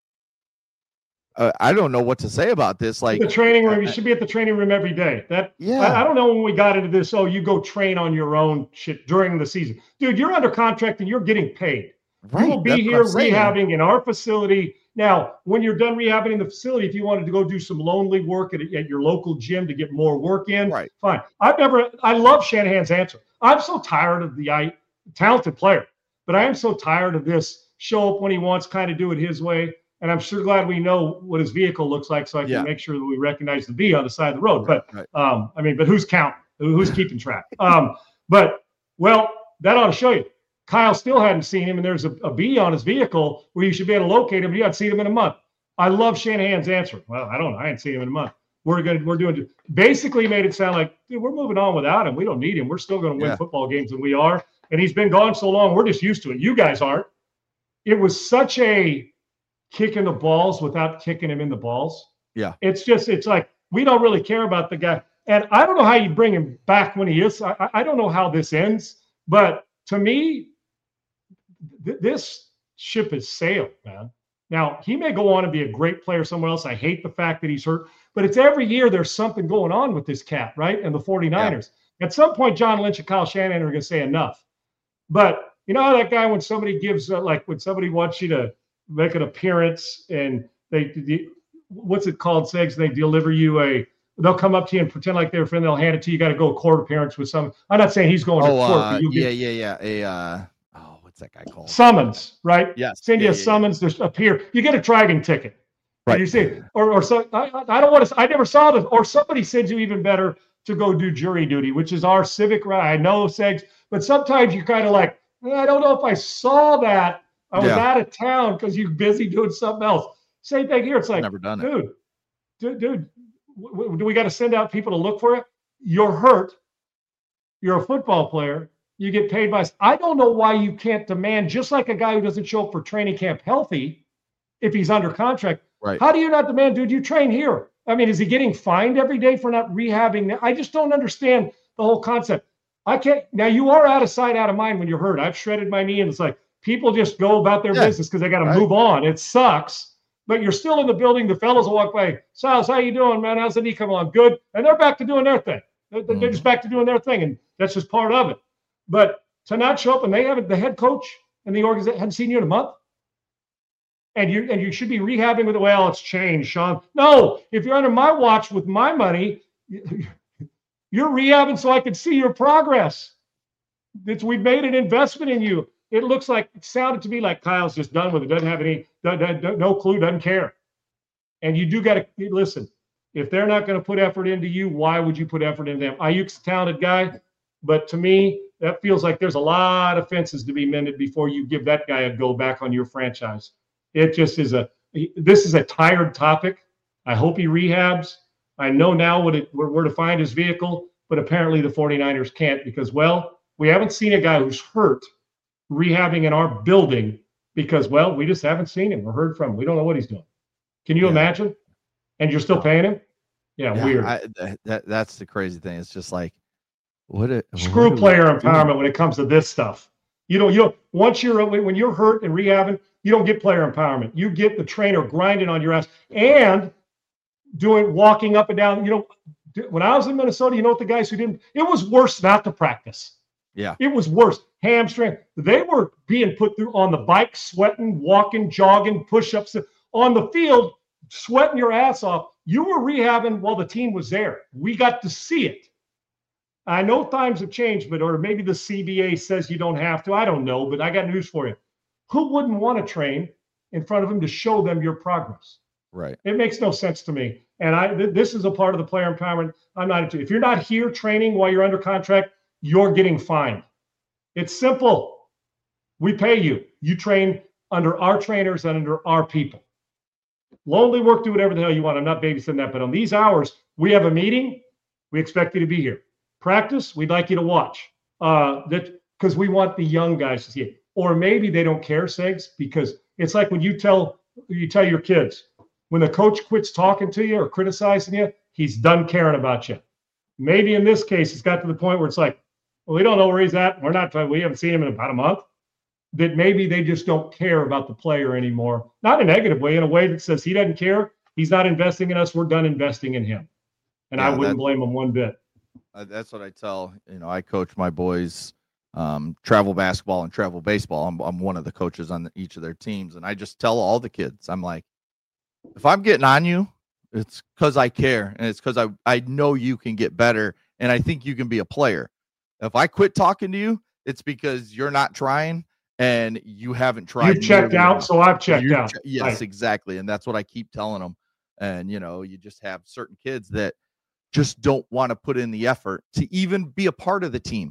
uh, I don't know what to say about this. Like the training room, you uh, should be at the training room every day. That Yeah. I, I don't know when we got into this. Oh, you go train on your own shit during the season, dude. You're under contract and you're getting paid. right, You will be that's what here I'm saying. rehabbing in our facility. Now, when you're done rehabbing in the facility, if you wanted to go do some lonely work at, at your local gym to get more work in, Right. fine. I've never, I love Shanahan's answer. I'm so tired of the I, talented player, but I am so tired of this show up when he wants, kind of do it his way. And I'm sure glad we know what his vehicle looks like so I can Yeah. make sure that we recognize the V on the side of the road. Right, But, right. um, I mean, but who's counting? Who- Who's keeping track? Um, but, well, that ought to show you. Kyle still hadn't seen him, and there's a, a B on his vehicle where you should be able to locate him, but you hadn't seen him in a month. I love Shanahan's answer. Well, I don't know. I hadn't seen him in a month. We're going to, we're doing, basically made it sound like, dude, we're moving on without him. We don't need him. We're still going to win Yeah. football games than we are. And he's been gone so long, we're just used to it. You guys aren't. It was such a kick in the balls without kicking him in the balls. Yeah. It's just, it's like, we don't really care about the guy. And I don't know how you bring him back when he is. I, I don't know how this ends, but to me, th- this ship has sailed, man. Now, he may go on and be a great player somewhere else. I hate the fact that he's hurt, but it's every year there's something going on with this cat, right? And the 49ers. At some point, John Lynch and Kyle Shanahan are going to say enough. But you know how that guy, when somebody gives, uh, like when somebody wants you to make an appearance and they, the, what's it called, Segs? They deliver you a, they'll come up to you and pretend like they're a friend. They'll hand it to you. You got to go a court appearance with some. I'm not saying he's going to Oh, court, uh, but you yeah, get yeah, yeah. A, uh, oh, what's that guy called? summons, right? Yes. Send you Yeah, a yeah, yeah. summons. There's appear. You get a driving ticket. Right. And you say, or or so I, I don't want to. I never saw this. Or somebody sends you even better to go do jury duty, which is our civic right. I know, Segs, but sometimes you're kind of like, I don't know if I saw that. I was Yeah. out of town because you're busy doing something else. Same thing here. It's like, Never done it. dude, dude, dude, w- w- do we got to send out people to look for it? You're hurt. You're a football player. You get paid by. I don't know why you can't demand, just like a guy who doesn't show up for training camp healthy, if he's under contract. Right. How do you not demand, dude, you train here? I mean, is he getting fined every day for not rehabbing? I just don't understand the whole concept. I can't. Now, you are out of sight, out of mind when you're hurt. I've shredded my knee, and it's like people just go about their Yeah, business because they got to right. move on. It sucks, but you're still in the building. The fellows will walk by. Silas, how you doing, man? How's the knee coming along? Good. And they're back to doing their thing. They're, they're Mhm. just back to doing their thing, and that's just part of it. But to not show up and they haven't, the head coach and the organization hadn't seen you in a month. And you and you should be rehabbing with, well, it's changed, Sean. No, if you're under my watch with my money, you're rehabbing so I can see your progress. It's, we've made an investment in you. It looks like, it sounded to me like Kyle's just done with it, doesn't have any, doesn't- doesn't- no clue, doesn't care. And you do got to, listen, if they're not going to put effort into you, why would you put effort into them? Ayuk's a talented guy, but to me, that feels like there's a lot of fences to be mended before you give that guy a go back on your franchise. It just is a, this is a tired topic. I hope he rehabs. I know now what it, where, where to find his vehicle, but apparently the 49ers can't because, well, we haven't seen a guy who's hurt rehabbing in our building because, well, we just haven't seen him or heard from him. We don't know what he's doing. Can you Yeah. imagine? And you're still paying him? Yeah, Yeah, weird. I, that, that that's the crazy thing. It's just like, what? A, Screw what are we player doing? empowerment when it comes to this stuff. You know, you don't, once you're when you're hurt and rehabbing, you don't get player empowerment. You get the trainer grinding on your ass and doing walking up and down. You know, when I was in Minnesota, you know what the guys who didn't, it was worse not to practice. Yeah. It was worse. Hamstring. They were being put through on the bike, sweating, walking, jogging, push-ups on the field, sweating your ass off. You were rehabbing while the team was there. We got to see it. I know times have changed, but or maybe the C B A says you don't have to. I don't know, but I got news for you. Who wouldn't want to train in front of them to show them your progress? Right. It makes no sense to me. And I th- this is a part of the player empowerment. I'm not into. If you're not here training while you're under contract, you're getting fined. It's simple. We pay you. You train under our trainers and under our people. Lonely work, do whatever the hell you want. I'm not babysitting that. But on these hours, we have a meeting. We expect you to be here. Practice, we'd like you to watch. Uh, that because we want the young guys to see it. Or maybe they don't care, Segs, because it's like when you tell you tell your kids, when the coach quits talking to you or criticizing you, he's done caring about you. Maybe in this case, it's got to the point where it's like, well, we don't know where he's at. We're not, we haven't seen him in about a month. That maybe they just don't care about the player anymore. Not in a negative way, in a way that says he doesn't care. He's not investing in us. We're done investing in him. And Yeah, I wouldn't that- blame him one bit. Uh, that's what I tell, you know, I coach my boys um, travel basketball and travel baseball. I'm, I'm one of the coaches on each of their teams. And I just tell all the kids, I'm like, if I'm getting on you, it's because I care. And it's because I, I know you can get better. And I think you can be a player. If I quit talking to you, it's because you're not trying and you haven't tried. You've checked nearly out, enough. so I've checked You're out. che- yes, Right. exactly. And that's what I keep telling them. And, you know, you just have certain kids that just don't want to put in the effort to even be a part of the team.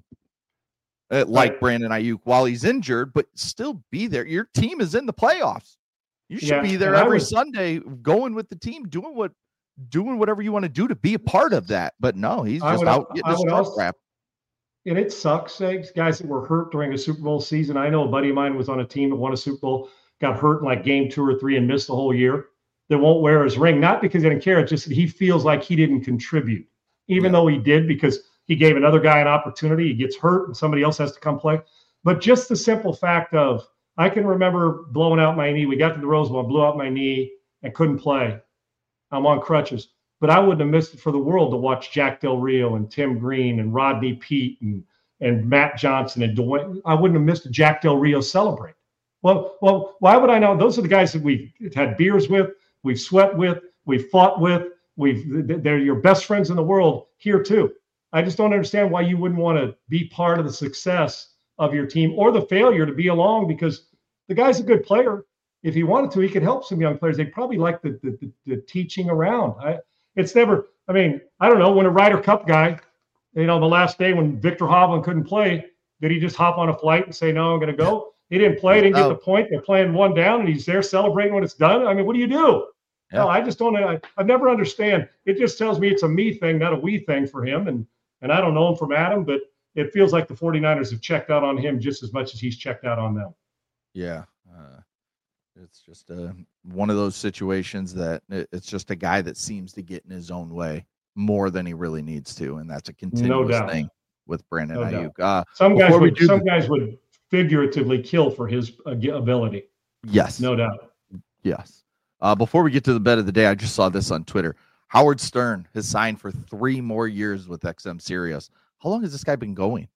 Uh, like Right. Brandon Ayuk while he's injured, but still be there. Your team is in the playoffs. You should Yeah, be there and I every would- Sunday going with the team, doing what doing whatever you want to do to be a part of that. But no, he's I just would- out getting I his would truck also- wrapped. And it sucks, eggs, guys that were hurt during a Super Bowl season. I know a buddy of mine was on a team that won a Super Bowl, got hurt in like game two or three and missed the whole year. That won't wear his ring, not because he didn't care, it's just that he feels like he didn't contribute, even Yeah. though he did, because he gave another guy an opportunity. He gets hurt and somebody else has to come play. But just the simple fact of, I can remember blowing out my knee. We got to the Rose Bowl, blew out my knee and couldn't play. I'm on crutches. But I wouldn't have missed it for the world to watch Jack Del Rio and Tim Green and Rodney Peete and, and Matt Johnson and Dwayne. I wouldn't have missed Jack Del Rio celebrate. Well, well, why would I know? Those are the guys that we've had beers with, we've sweat with, we've fought with, we've they're your best friends in the world here too. I just don't understand why you wouldn't want to be part of the success of your team or the failure to be along, because the guy's a good player. If he wanted to, he could help some young players. They probably like the the, the, the teaching around. I, it's never, I mean, I don't know, when a Ryder Cup guy, you know, the last day when Victor Hovland couldn't play, did he just hop on a flight and say, no, I'm going to go? He didn't play, didn't get the point. They're playing one down and he's there celebrating when it's done. I mean, what do you do? Yeah. No, I just don't, I, I've never understand. It just tells me it's a me thing, not a we thing for him. And, and I don't know him from Adam, but it feels like the 49ers have checked out on him just as much as he's checked out on them. Yeah. Uh, it's just uh, one of those situations that it, it's just a guy that seems to get in his own way more than he really needs to. And that's a continuous doubt. thing with Brandon No Ayuk. Uh, Some guys before we would, do some the- guys would figuratively kill for his uh, ability. yes. No doubt. Yes. Uh, before we get to the bet of the day, I just saw this on Twitter. Howard Stern has signed for three more years with X M Sirius. How long has this guy been going?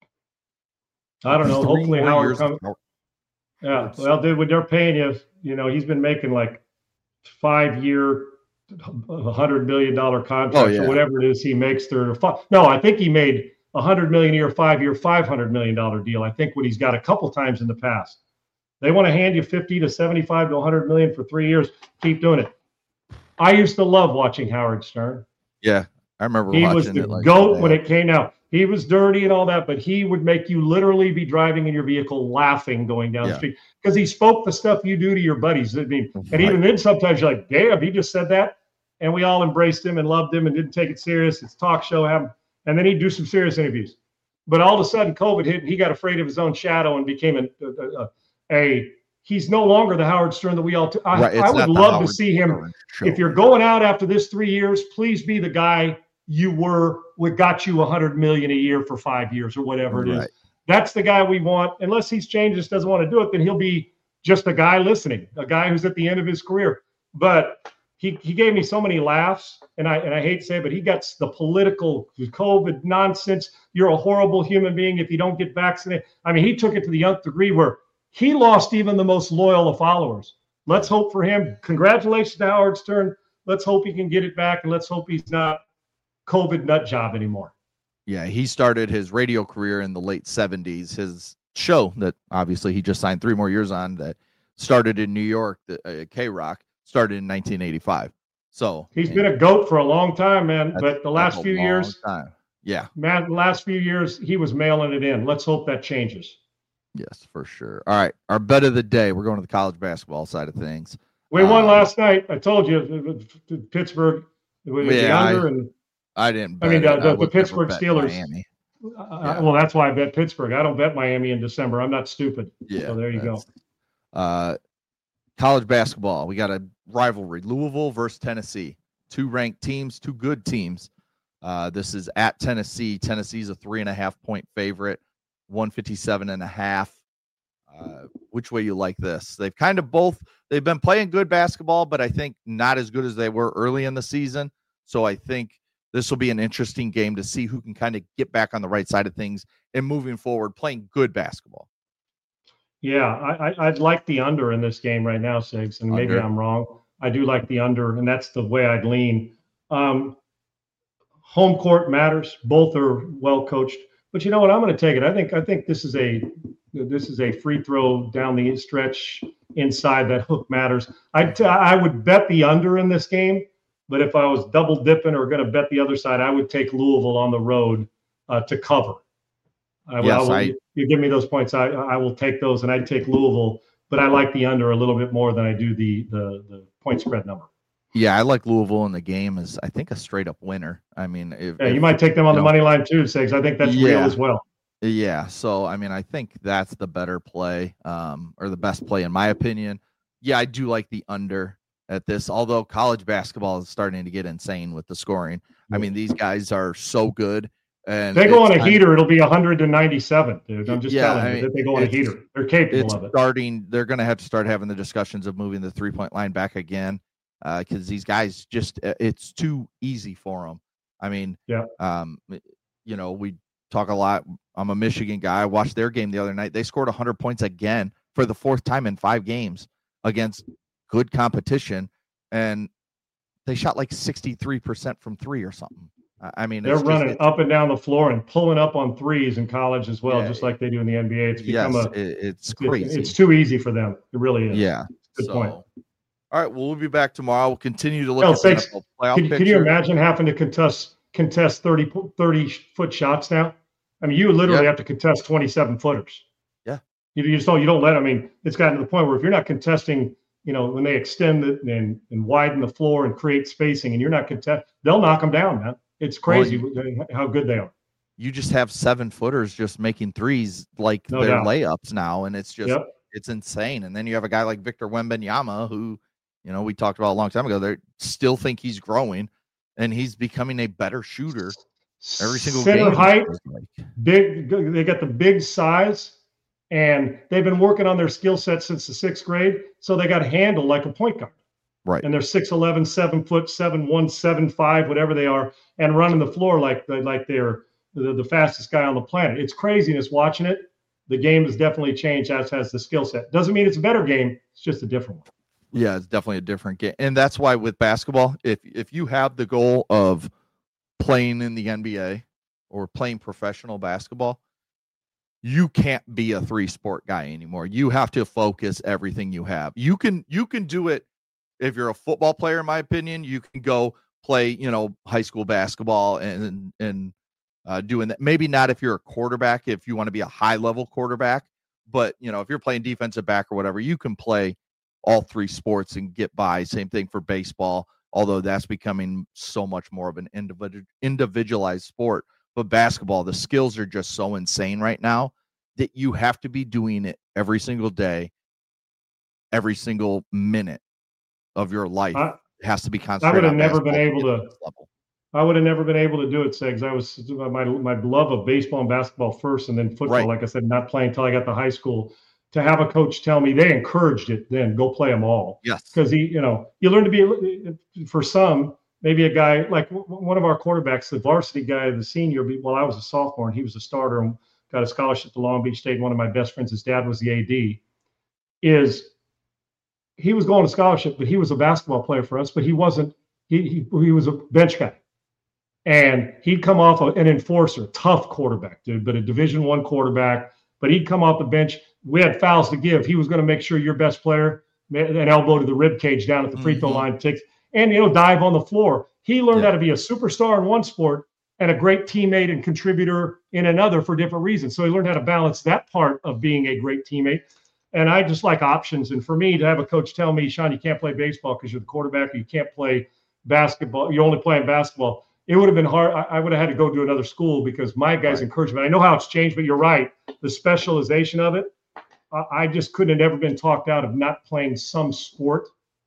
I don't know. Three Hopefully more Howard years comes. of Howard- Yeah. Well, dude, when they're paying you, you know, he's been making like five year, a hundred million dollar contracts yeah. or whatever it is he makes there. No, I think he made a hundred million a year, five year, five hundred million dollar deal. I think what he's got a couple times in the past. They want to hand you fifty to seventy-five to a hundred million for three years. Keep doing it. I used to love watching Howard Stern. Yeah, I remember He watching was the it. Like GOAT that. when it came out. He was dirty and all that, but he would make you literally be driving in your vehicle laughing going down Yeah. the street because he spoke the stuff you do to your buddies. I mean, and Right. even then sometimes you're like, damn, he just said that. And we all embraced him and loved him and didn't take it serious. It's talk show him. And then he'd do some serious interviews. But all of a sudden COVID hit and he got afraid of his own shadow and became a, a, a, a he's no longer the Howard Stern that we all, t- I, Right, it's I would not the love Howard to see him. Stern show. If you're going out after this three years, please be the guy you were, what got you a hundred million a year for five years or whatever it is. Right. That's the guy we want. Unless he's changed, just doesn't want to do it, then he'll be just a guy listening, a guy who's at the end of his career. But he he gave me so many laughs, and I and I hate to say it, but he got the political COVID nonsense. You're a horrible human being if you don't get vaccinated. I mean, he took it to the nth degree where he lost even the most loyal of followers. Let's hope for him. Congratulations to Howard Stern. Let's hope he can get it back, and let's hope he's not COVID nut job anymore. Yeah, he started his radio career in the late seventies. His show that obviously he just signed three more years on that started in New York, the uh, K-Rock, started in nineteen eighty-five. So He's been a GOAT for a long time, man. that's- But the that's last a few long years, time. Yeah, man, the last few years, he was mailing it in. Let's hope that changes. yes, for sure. All right, our bet of the day. We're going to the college basketball side of things. We won Um, last night. I told you, Pittsburgh, was Yeah, I- under, and I didn't. I mean, bet the- it. the- the would never Pittsburgh bet Steelers. Miami. uh, well, that's why I bet Pittsburgh. I don't bet Miami in December. I'm not stupid. Yeah. So there you go. that's- Uh, college basketball. We got a rivalry, Louisville versus Tennessee. Two ranked teams, two good teams. Uh, this is at Tennessee. Tennessee's a three and a half point favorite, one fifty-seven and a half. Uh, which way you like this? They've kind of both, they've been playing good basketball, but I think not as good as they were early in the season. So I think this will be an interesting game to see who can kind of get back on the right side of things and moving forward, playing good basketball. Yeah, I, I, I'd like the under in this game right now, Sigs, and maybe Under. I'm wrong. I do like the under, and that's the way I'd lean. Um, home court matters. Both are well coached, but you know what? I'm going to take it. I think I think this is a this is a free throw down the stretch inside that hook matters. I I would bet the under in this game, but if I was double dipping or going to bet the other side, I would take Louisville on the road uh, to cover. I, Yes, I will, I- you give me those points, I I will take those, and I'd take Louisville, but I like the under a little bit more than I do the the the point spread number. Yeah, I like Louisville in the game as I think a straight up winner. I mean, if, Yeah, if- you might take them on the know, money line too, Sigs. I think that's real Yeah. as well. Yeah, so I mean, I think that's the better play, um, or the best play in my opinion. Yeah, I do like the under at this, although college basketball is starting to get insane with the scoring. I mean, these guys are so good, and If they go it's on a kind of- heater, it'll be one hundred ninety-seven, dude. I'm just Yeah, telling I you mean, that they go on a it's- heater. They're capable It's of it. starting. They're going to have to start having the discussions of moving the three point line back again, because these guys just uh, it's too easy for them. I mean, Yeah. um, you know, we talk a lot. I'm a Michigan guy. I watched their game the other night. They scored one hundred points again for the fourth time in five games against good competition, and they shot like sixty-three percent from three or something. I I mean, They're it's just- running it's- up and down the floor and pulling up on threes in college as well, Yeah. just like they do in the N B A. It's Yes, become a it- it's it's, crazy. it's too easy for them. It really is. Yeah. Good so, point. All right. Well, we'll be back tomorrow. We'll continue to look Hell, at the sakes, N F L playoff Can, can picture. you imagine having to contest contest thirty, thirty foot shots now? I mean, you would literally Yeah. have to contest twenty-seven footers. Yeah. You, you just don't, you don't let, I mean, it's gotten to the point where if you're not contesting, you know, when they extend it and, and widen the floor and create spacing and you're not contest, they'll knock them down, man. It's crazy how good they are. You just have seven footers just making threes like No their doubt. layups now, and it's just Yep. it's insane. And then you have a guy like Victor Wembanyama, who, you know, we talked about a long time ago. They still think he's growing, and he's becoming a better shooter every single Center game. it height, feels like. big, they got the big size, and they've been working on their skill set since the sixth grade. So they got handled like a point guard. Right. And they're six eleven, seven foot, seven one, seven five, whatever they are, and running the floor like like they're the, the fastest guy on the planet. It's craziness watching it. The game has definitely changed, as has the skill set. Doesn't mean it's a better game. It's just a different one. Yeah, it's definitely a different game. And that's why with basketball, if if you have the goal of playing in the N B A or playing professional basketball, you can't be a three sport guy anymore. You have to focus everything you have. You can you can do it if you're a football player, in my opinion. You can go play, you know, high school basketball and and uh, doing that. Maybe not if you're a quarterback, if you want to be a high level quarterback, but you know, if you're playing defensive back or whatever, you can play all three sports and get by. Same thing for baseball, although that's becoming so much more of an individual individualized sport. But basketball, the skills are just so insane right now that you have to be doing it every single day, every single minute of your life. I- It has to be I concentrated. would have on never been basketball able get to. this level. I would have never been able to do it, Segs. I was my my love of baseball and basketball first, and then football. Right. Like I said, not playing until I got to high school. To have a coach tell me they encouraged it, then go play them all. Yes. Because he, you know, you learn to be for some. Maybe a guy like w- one of our quarterbacks, the varsity guy, the senior. Well, I was a sophomore and he was a starter and got a scholarship to Long Beach State. One of my best friends, his dad was the A D. Is he was going to scholarship, but he was a basketball player for us. But he wasn't. He he, he was a bench guy. And he'd come off a, an enforcer, tough quarterback, dude, but a Division One quarterback. But he'd come off the bench. We had fouls to give. He was going to make sure your best player, an elbow to the rib cage down at the free throw Mhm. line, takes and you know dive on the floor. He learned Yeah. how to be a superstar in one sport and a great teammate and contributor in another for different reasons. So he learned how to balance that part of being a great teammate. And I just like options. And for me to have a coach tell me, Sean, you can't play baseball because you're the quarterback, or you can't play basketball, you're only playing basketball. It would have been hard. I, I would have had to go to another school because my guys' Right. encouragement. I know how it's changed, but you're right. The specialization of it, I, I just couldn't have ever been talked out of not playing some sport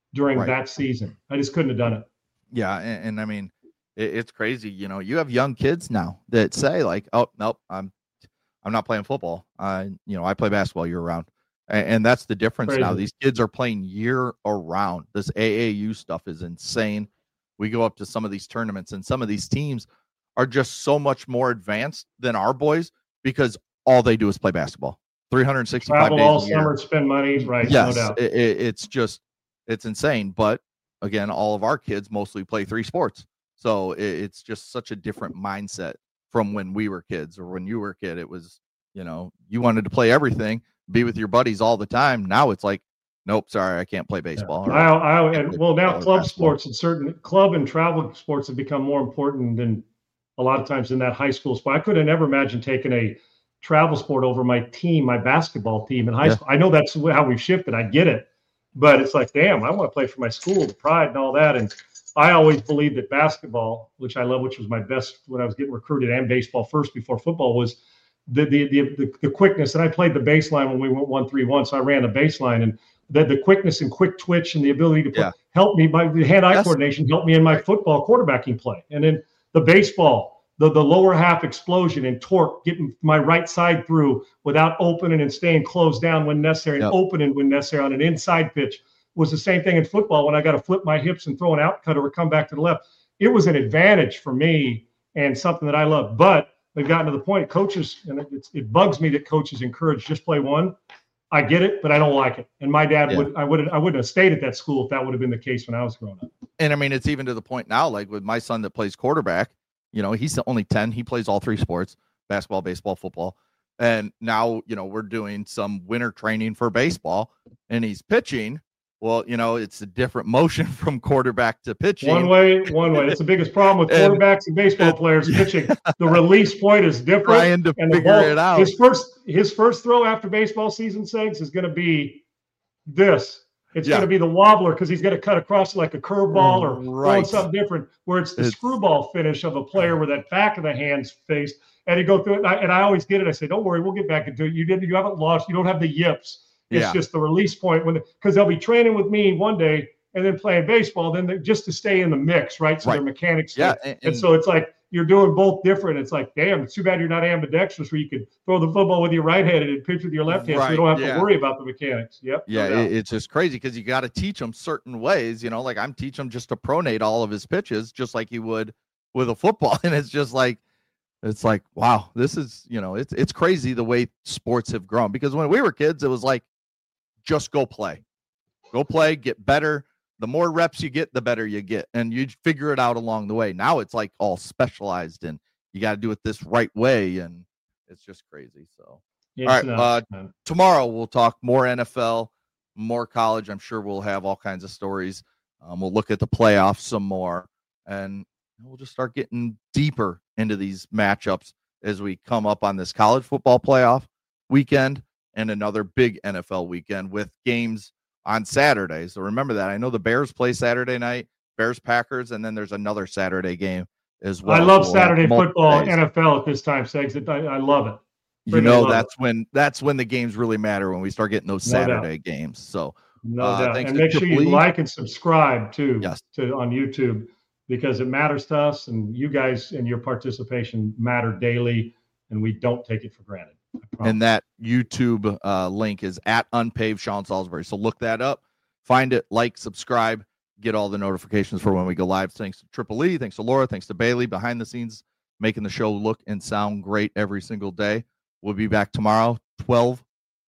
during Right. that season. I just couldn't have done it. Yeah, and, and I mean, it, it's crazy. You know, you have young kids now that say like, "Oh, nope, I'm, I'm not playing football. I, you know, I play basketball year round," and, and that's the difference now. Crazy. These kids are playing year around. This A A U stuff is insane. We go up to some of these tournaments, and some of these teams are just so much more advanced than our boys because all they do is play basketball. three hundred sixty-five Travel days all a year. summer, spend money, right? Yes, No doubt. it, it, it's just, it's insane. But again, all of our kids mostly play three sports. So it, it's just such a different mindset from when we were kids or when you were a kid. It was, you know, you wanted to play everything, be with your buddies all the time. Now it's like, nope, sorry, I can't play baseball. or I, I, I can't and play well, now football or club basketball. sports and certain club and travel sports have become more important than a lot of times in that high school sport. I could have never imagined taking a travel sport over my team, my basketball team in high Yeah. school. I know that's how we've shifted. I get it, but it's like, damn, I want to play for my school, the pride and all that. And I always believed that basketball, which I love, which was my best when I was getting recruited, and baseball first before football, was the the the the, the quickness. And I played the baseline when we went one three one, so I ran the baseline, and the the quickness and quick twitch and the ability to put, Yeah. help me. My the hand-eye Yes. coordination helped me in my football quarterbacking play, and then the baseball. The, the lower half explosion and torque, getting my right side through without opening and staying closed down when necessary, and Yep. opening when necessary on an inside pitch was the same thing in football when I got to flip my hips and throw an out cut or come back to the left. It was an advantage for me and something that I love. But we've gotten to the point, coaches, and it, it's, it bugs me that coaches encourage just play one. I get it, but I don't like it. And my dad Yeah. would, I wouldn't, I wouldn't have stayed at that school if that would have been the case when I was growing up. And I mean, it's even to the point now, like with my son that plays quarterback, you know, he's only ten. He plays all three sports, basketball, baseball, football. And now, you know, we're doing some winter training for baseball and he's pitching. Well, you know, it's a different motion from quarterback to pitching. One way, one way. That's the biggest problem with And- quarterbacks and baseball players pitching. The release point is different. Trying to and the figure ball- it out. His first, his first throw after baseball season, Segs, is going to be this. It's Yeah. going to be the wobbler because he's going to cut across like a curveball or throwing Right. something different. Where it's the It's- screwball finish of a player where that back of the hands faced, and he go through it. And I, and I always get it. I say, don't worry, we'll get back into it. You didn't. You haven't lost. You don't have the yips. It's Yeah. just the release point when because they'll be training with me one day and then playing baseball, then they- just to stay in the mix, right? So Right. their mechanics. Yeah. stay- And, and so it's like you're doing both different. It's like, damn, it's too bad you're not ambidextrous where you could throw the football with your right hand and pitch with your left hand, so Right, you don't have yeah. to worry about the mechanics. Yep. no yeah, doubt. it, it's just crazy because you got to teach them certain ways, you know, like I'm teaching him just to pronate all of his pitches, just like he would with a football. And it's just like, it's like, wow, this is, you know, it's, it's crazy the way sports have grown because when we were kids, it was like, just go play, go play, get better. The more reps you get, the better you get. And you figure it out along the way. Now it's like all specialized and you got to do it this right way. And it's just crazy. So It's all right, nuts, uh, man. tomorrow we'll talk more N F L, more college. I'm sure we'll have all kinds of stories. Um, we'll look at the playoffs some more, and we'll just start getting deeper into these matchups as we come up on this college football playoff weekend and another big N F L weekend with games on Saturday. So remember that. I know the Bears play Saturday night, Bears Packers, and then there's another Saturday game as well. I love So we'll have Saturday multiple football, days. N F L at this time, Segs. It- I, I love it. You Freaking know love that's when that's when the games really matter, when we start getting those No doubt. Saturday games. So No Uh, doubt. thanks And to make sure you Triple E. like and subscribe too Yes. to on YouTube because it matters to us and you guys and your participation matter daily and we don't take it for granted. I promise. and that YouTube uh, link is at Unpaved Sean Salisbury. So look that up, find it, like, subscribe, get all the notifications for when we go live. Thanks to Triple E, thanks to Laura, thanks to Bailey behind the scenes, making the show look and sound great every single day. We'll be back tomorrow, twelve,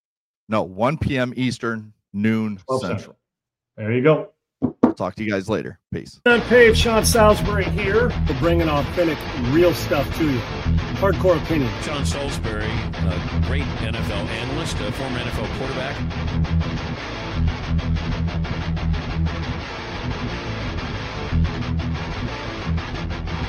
no, one p.m. Eastern, noon twelve Central. Central. There you go. We'll talk to you guys later. Peace. Unpaved Sean Salisbury here for bringing authentic, real stuff to you. Hardcore opinion. Sean Salisbury, a great N F L analyst, a former N F L quarterback.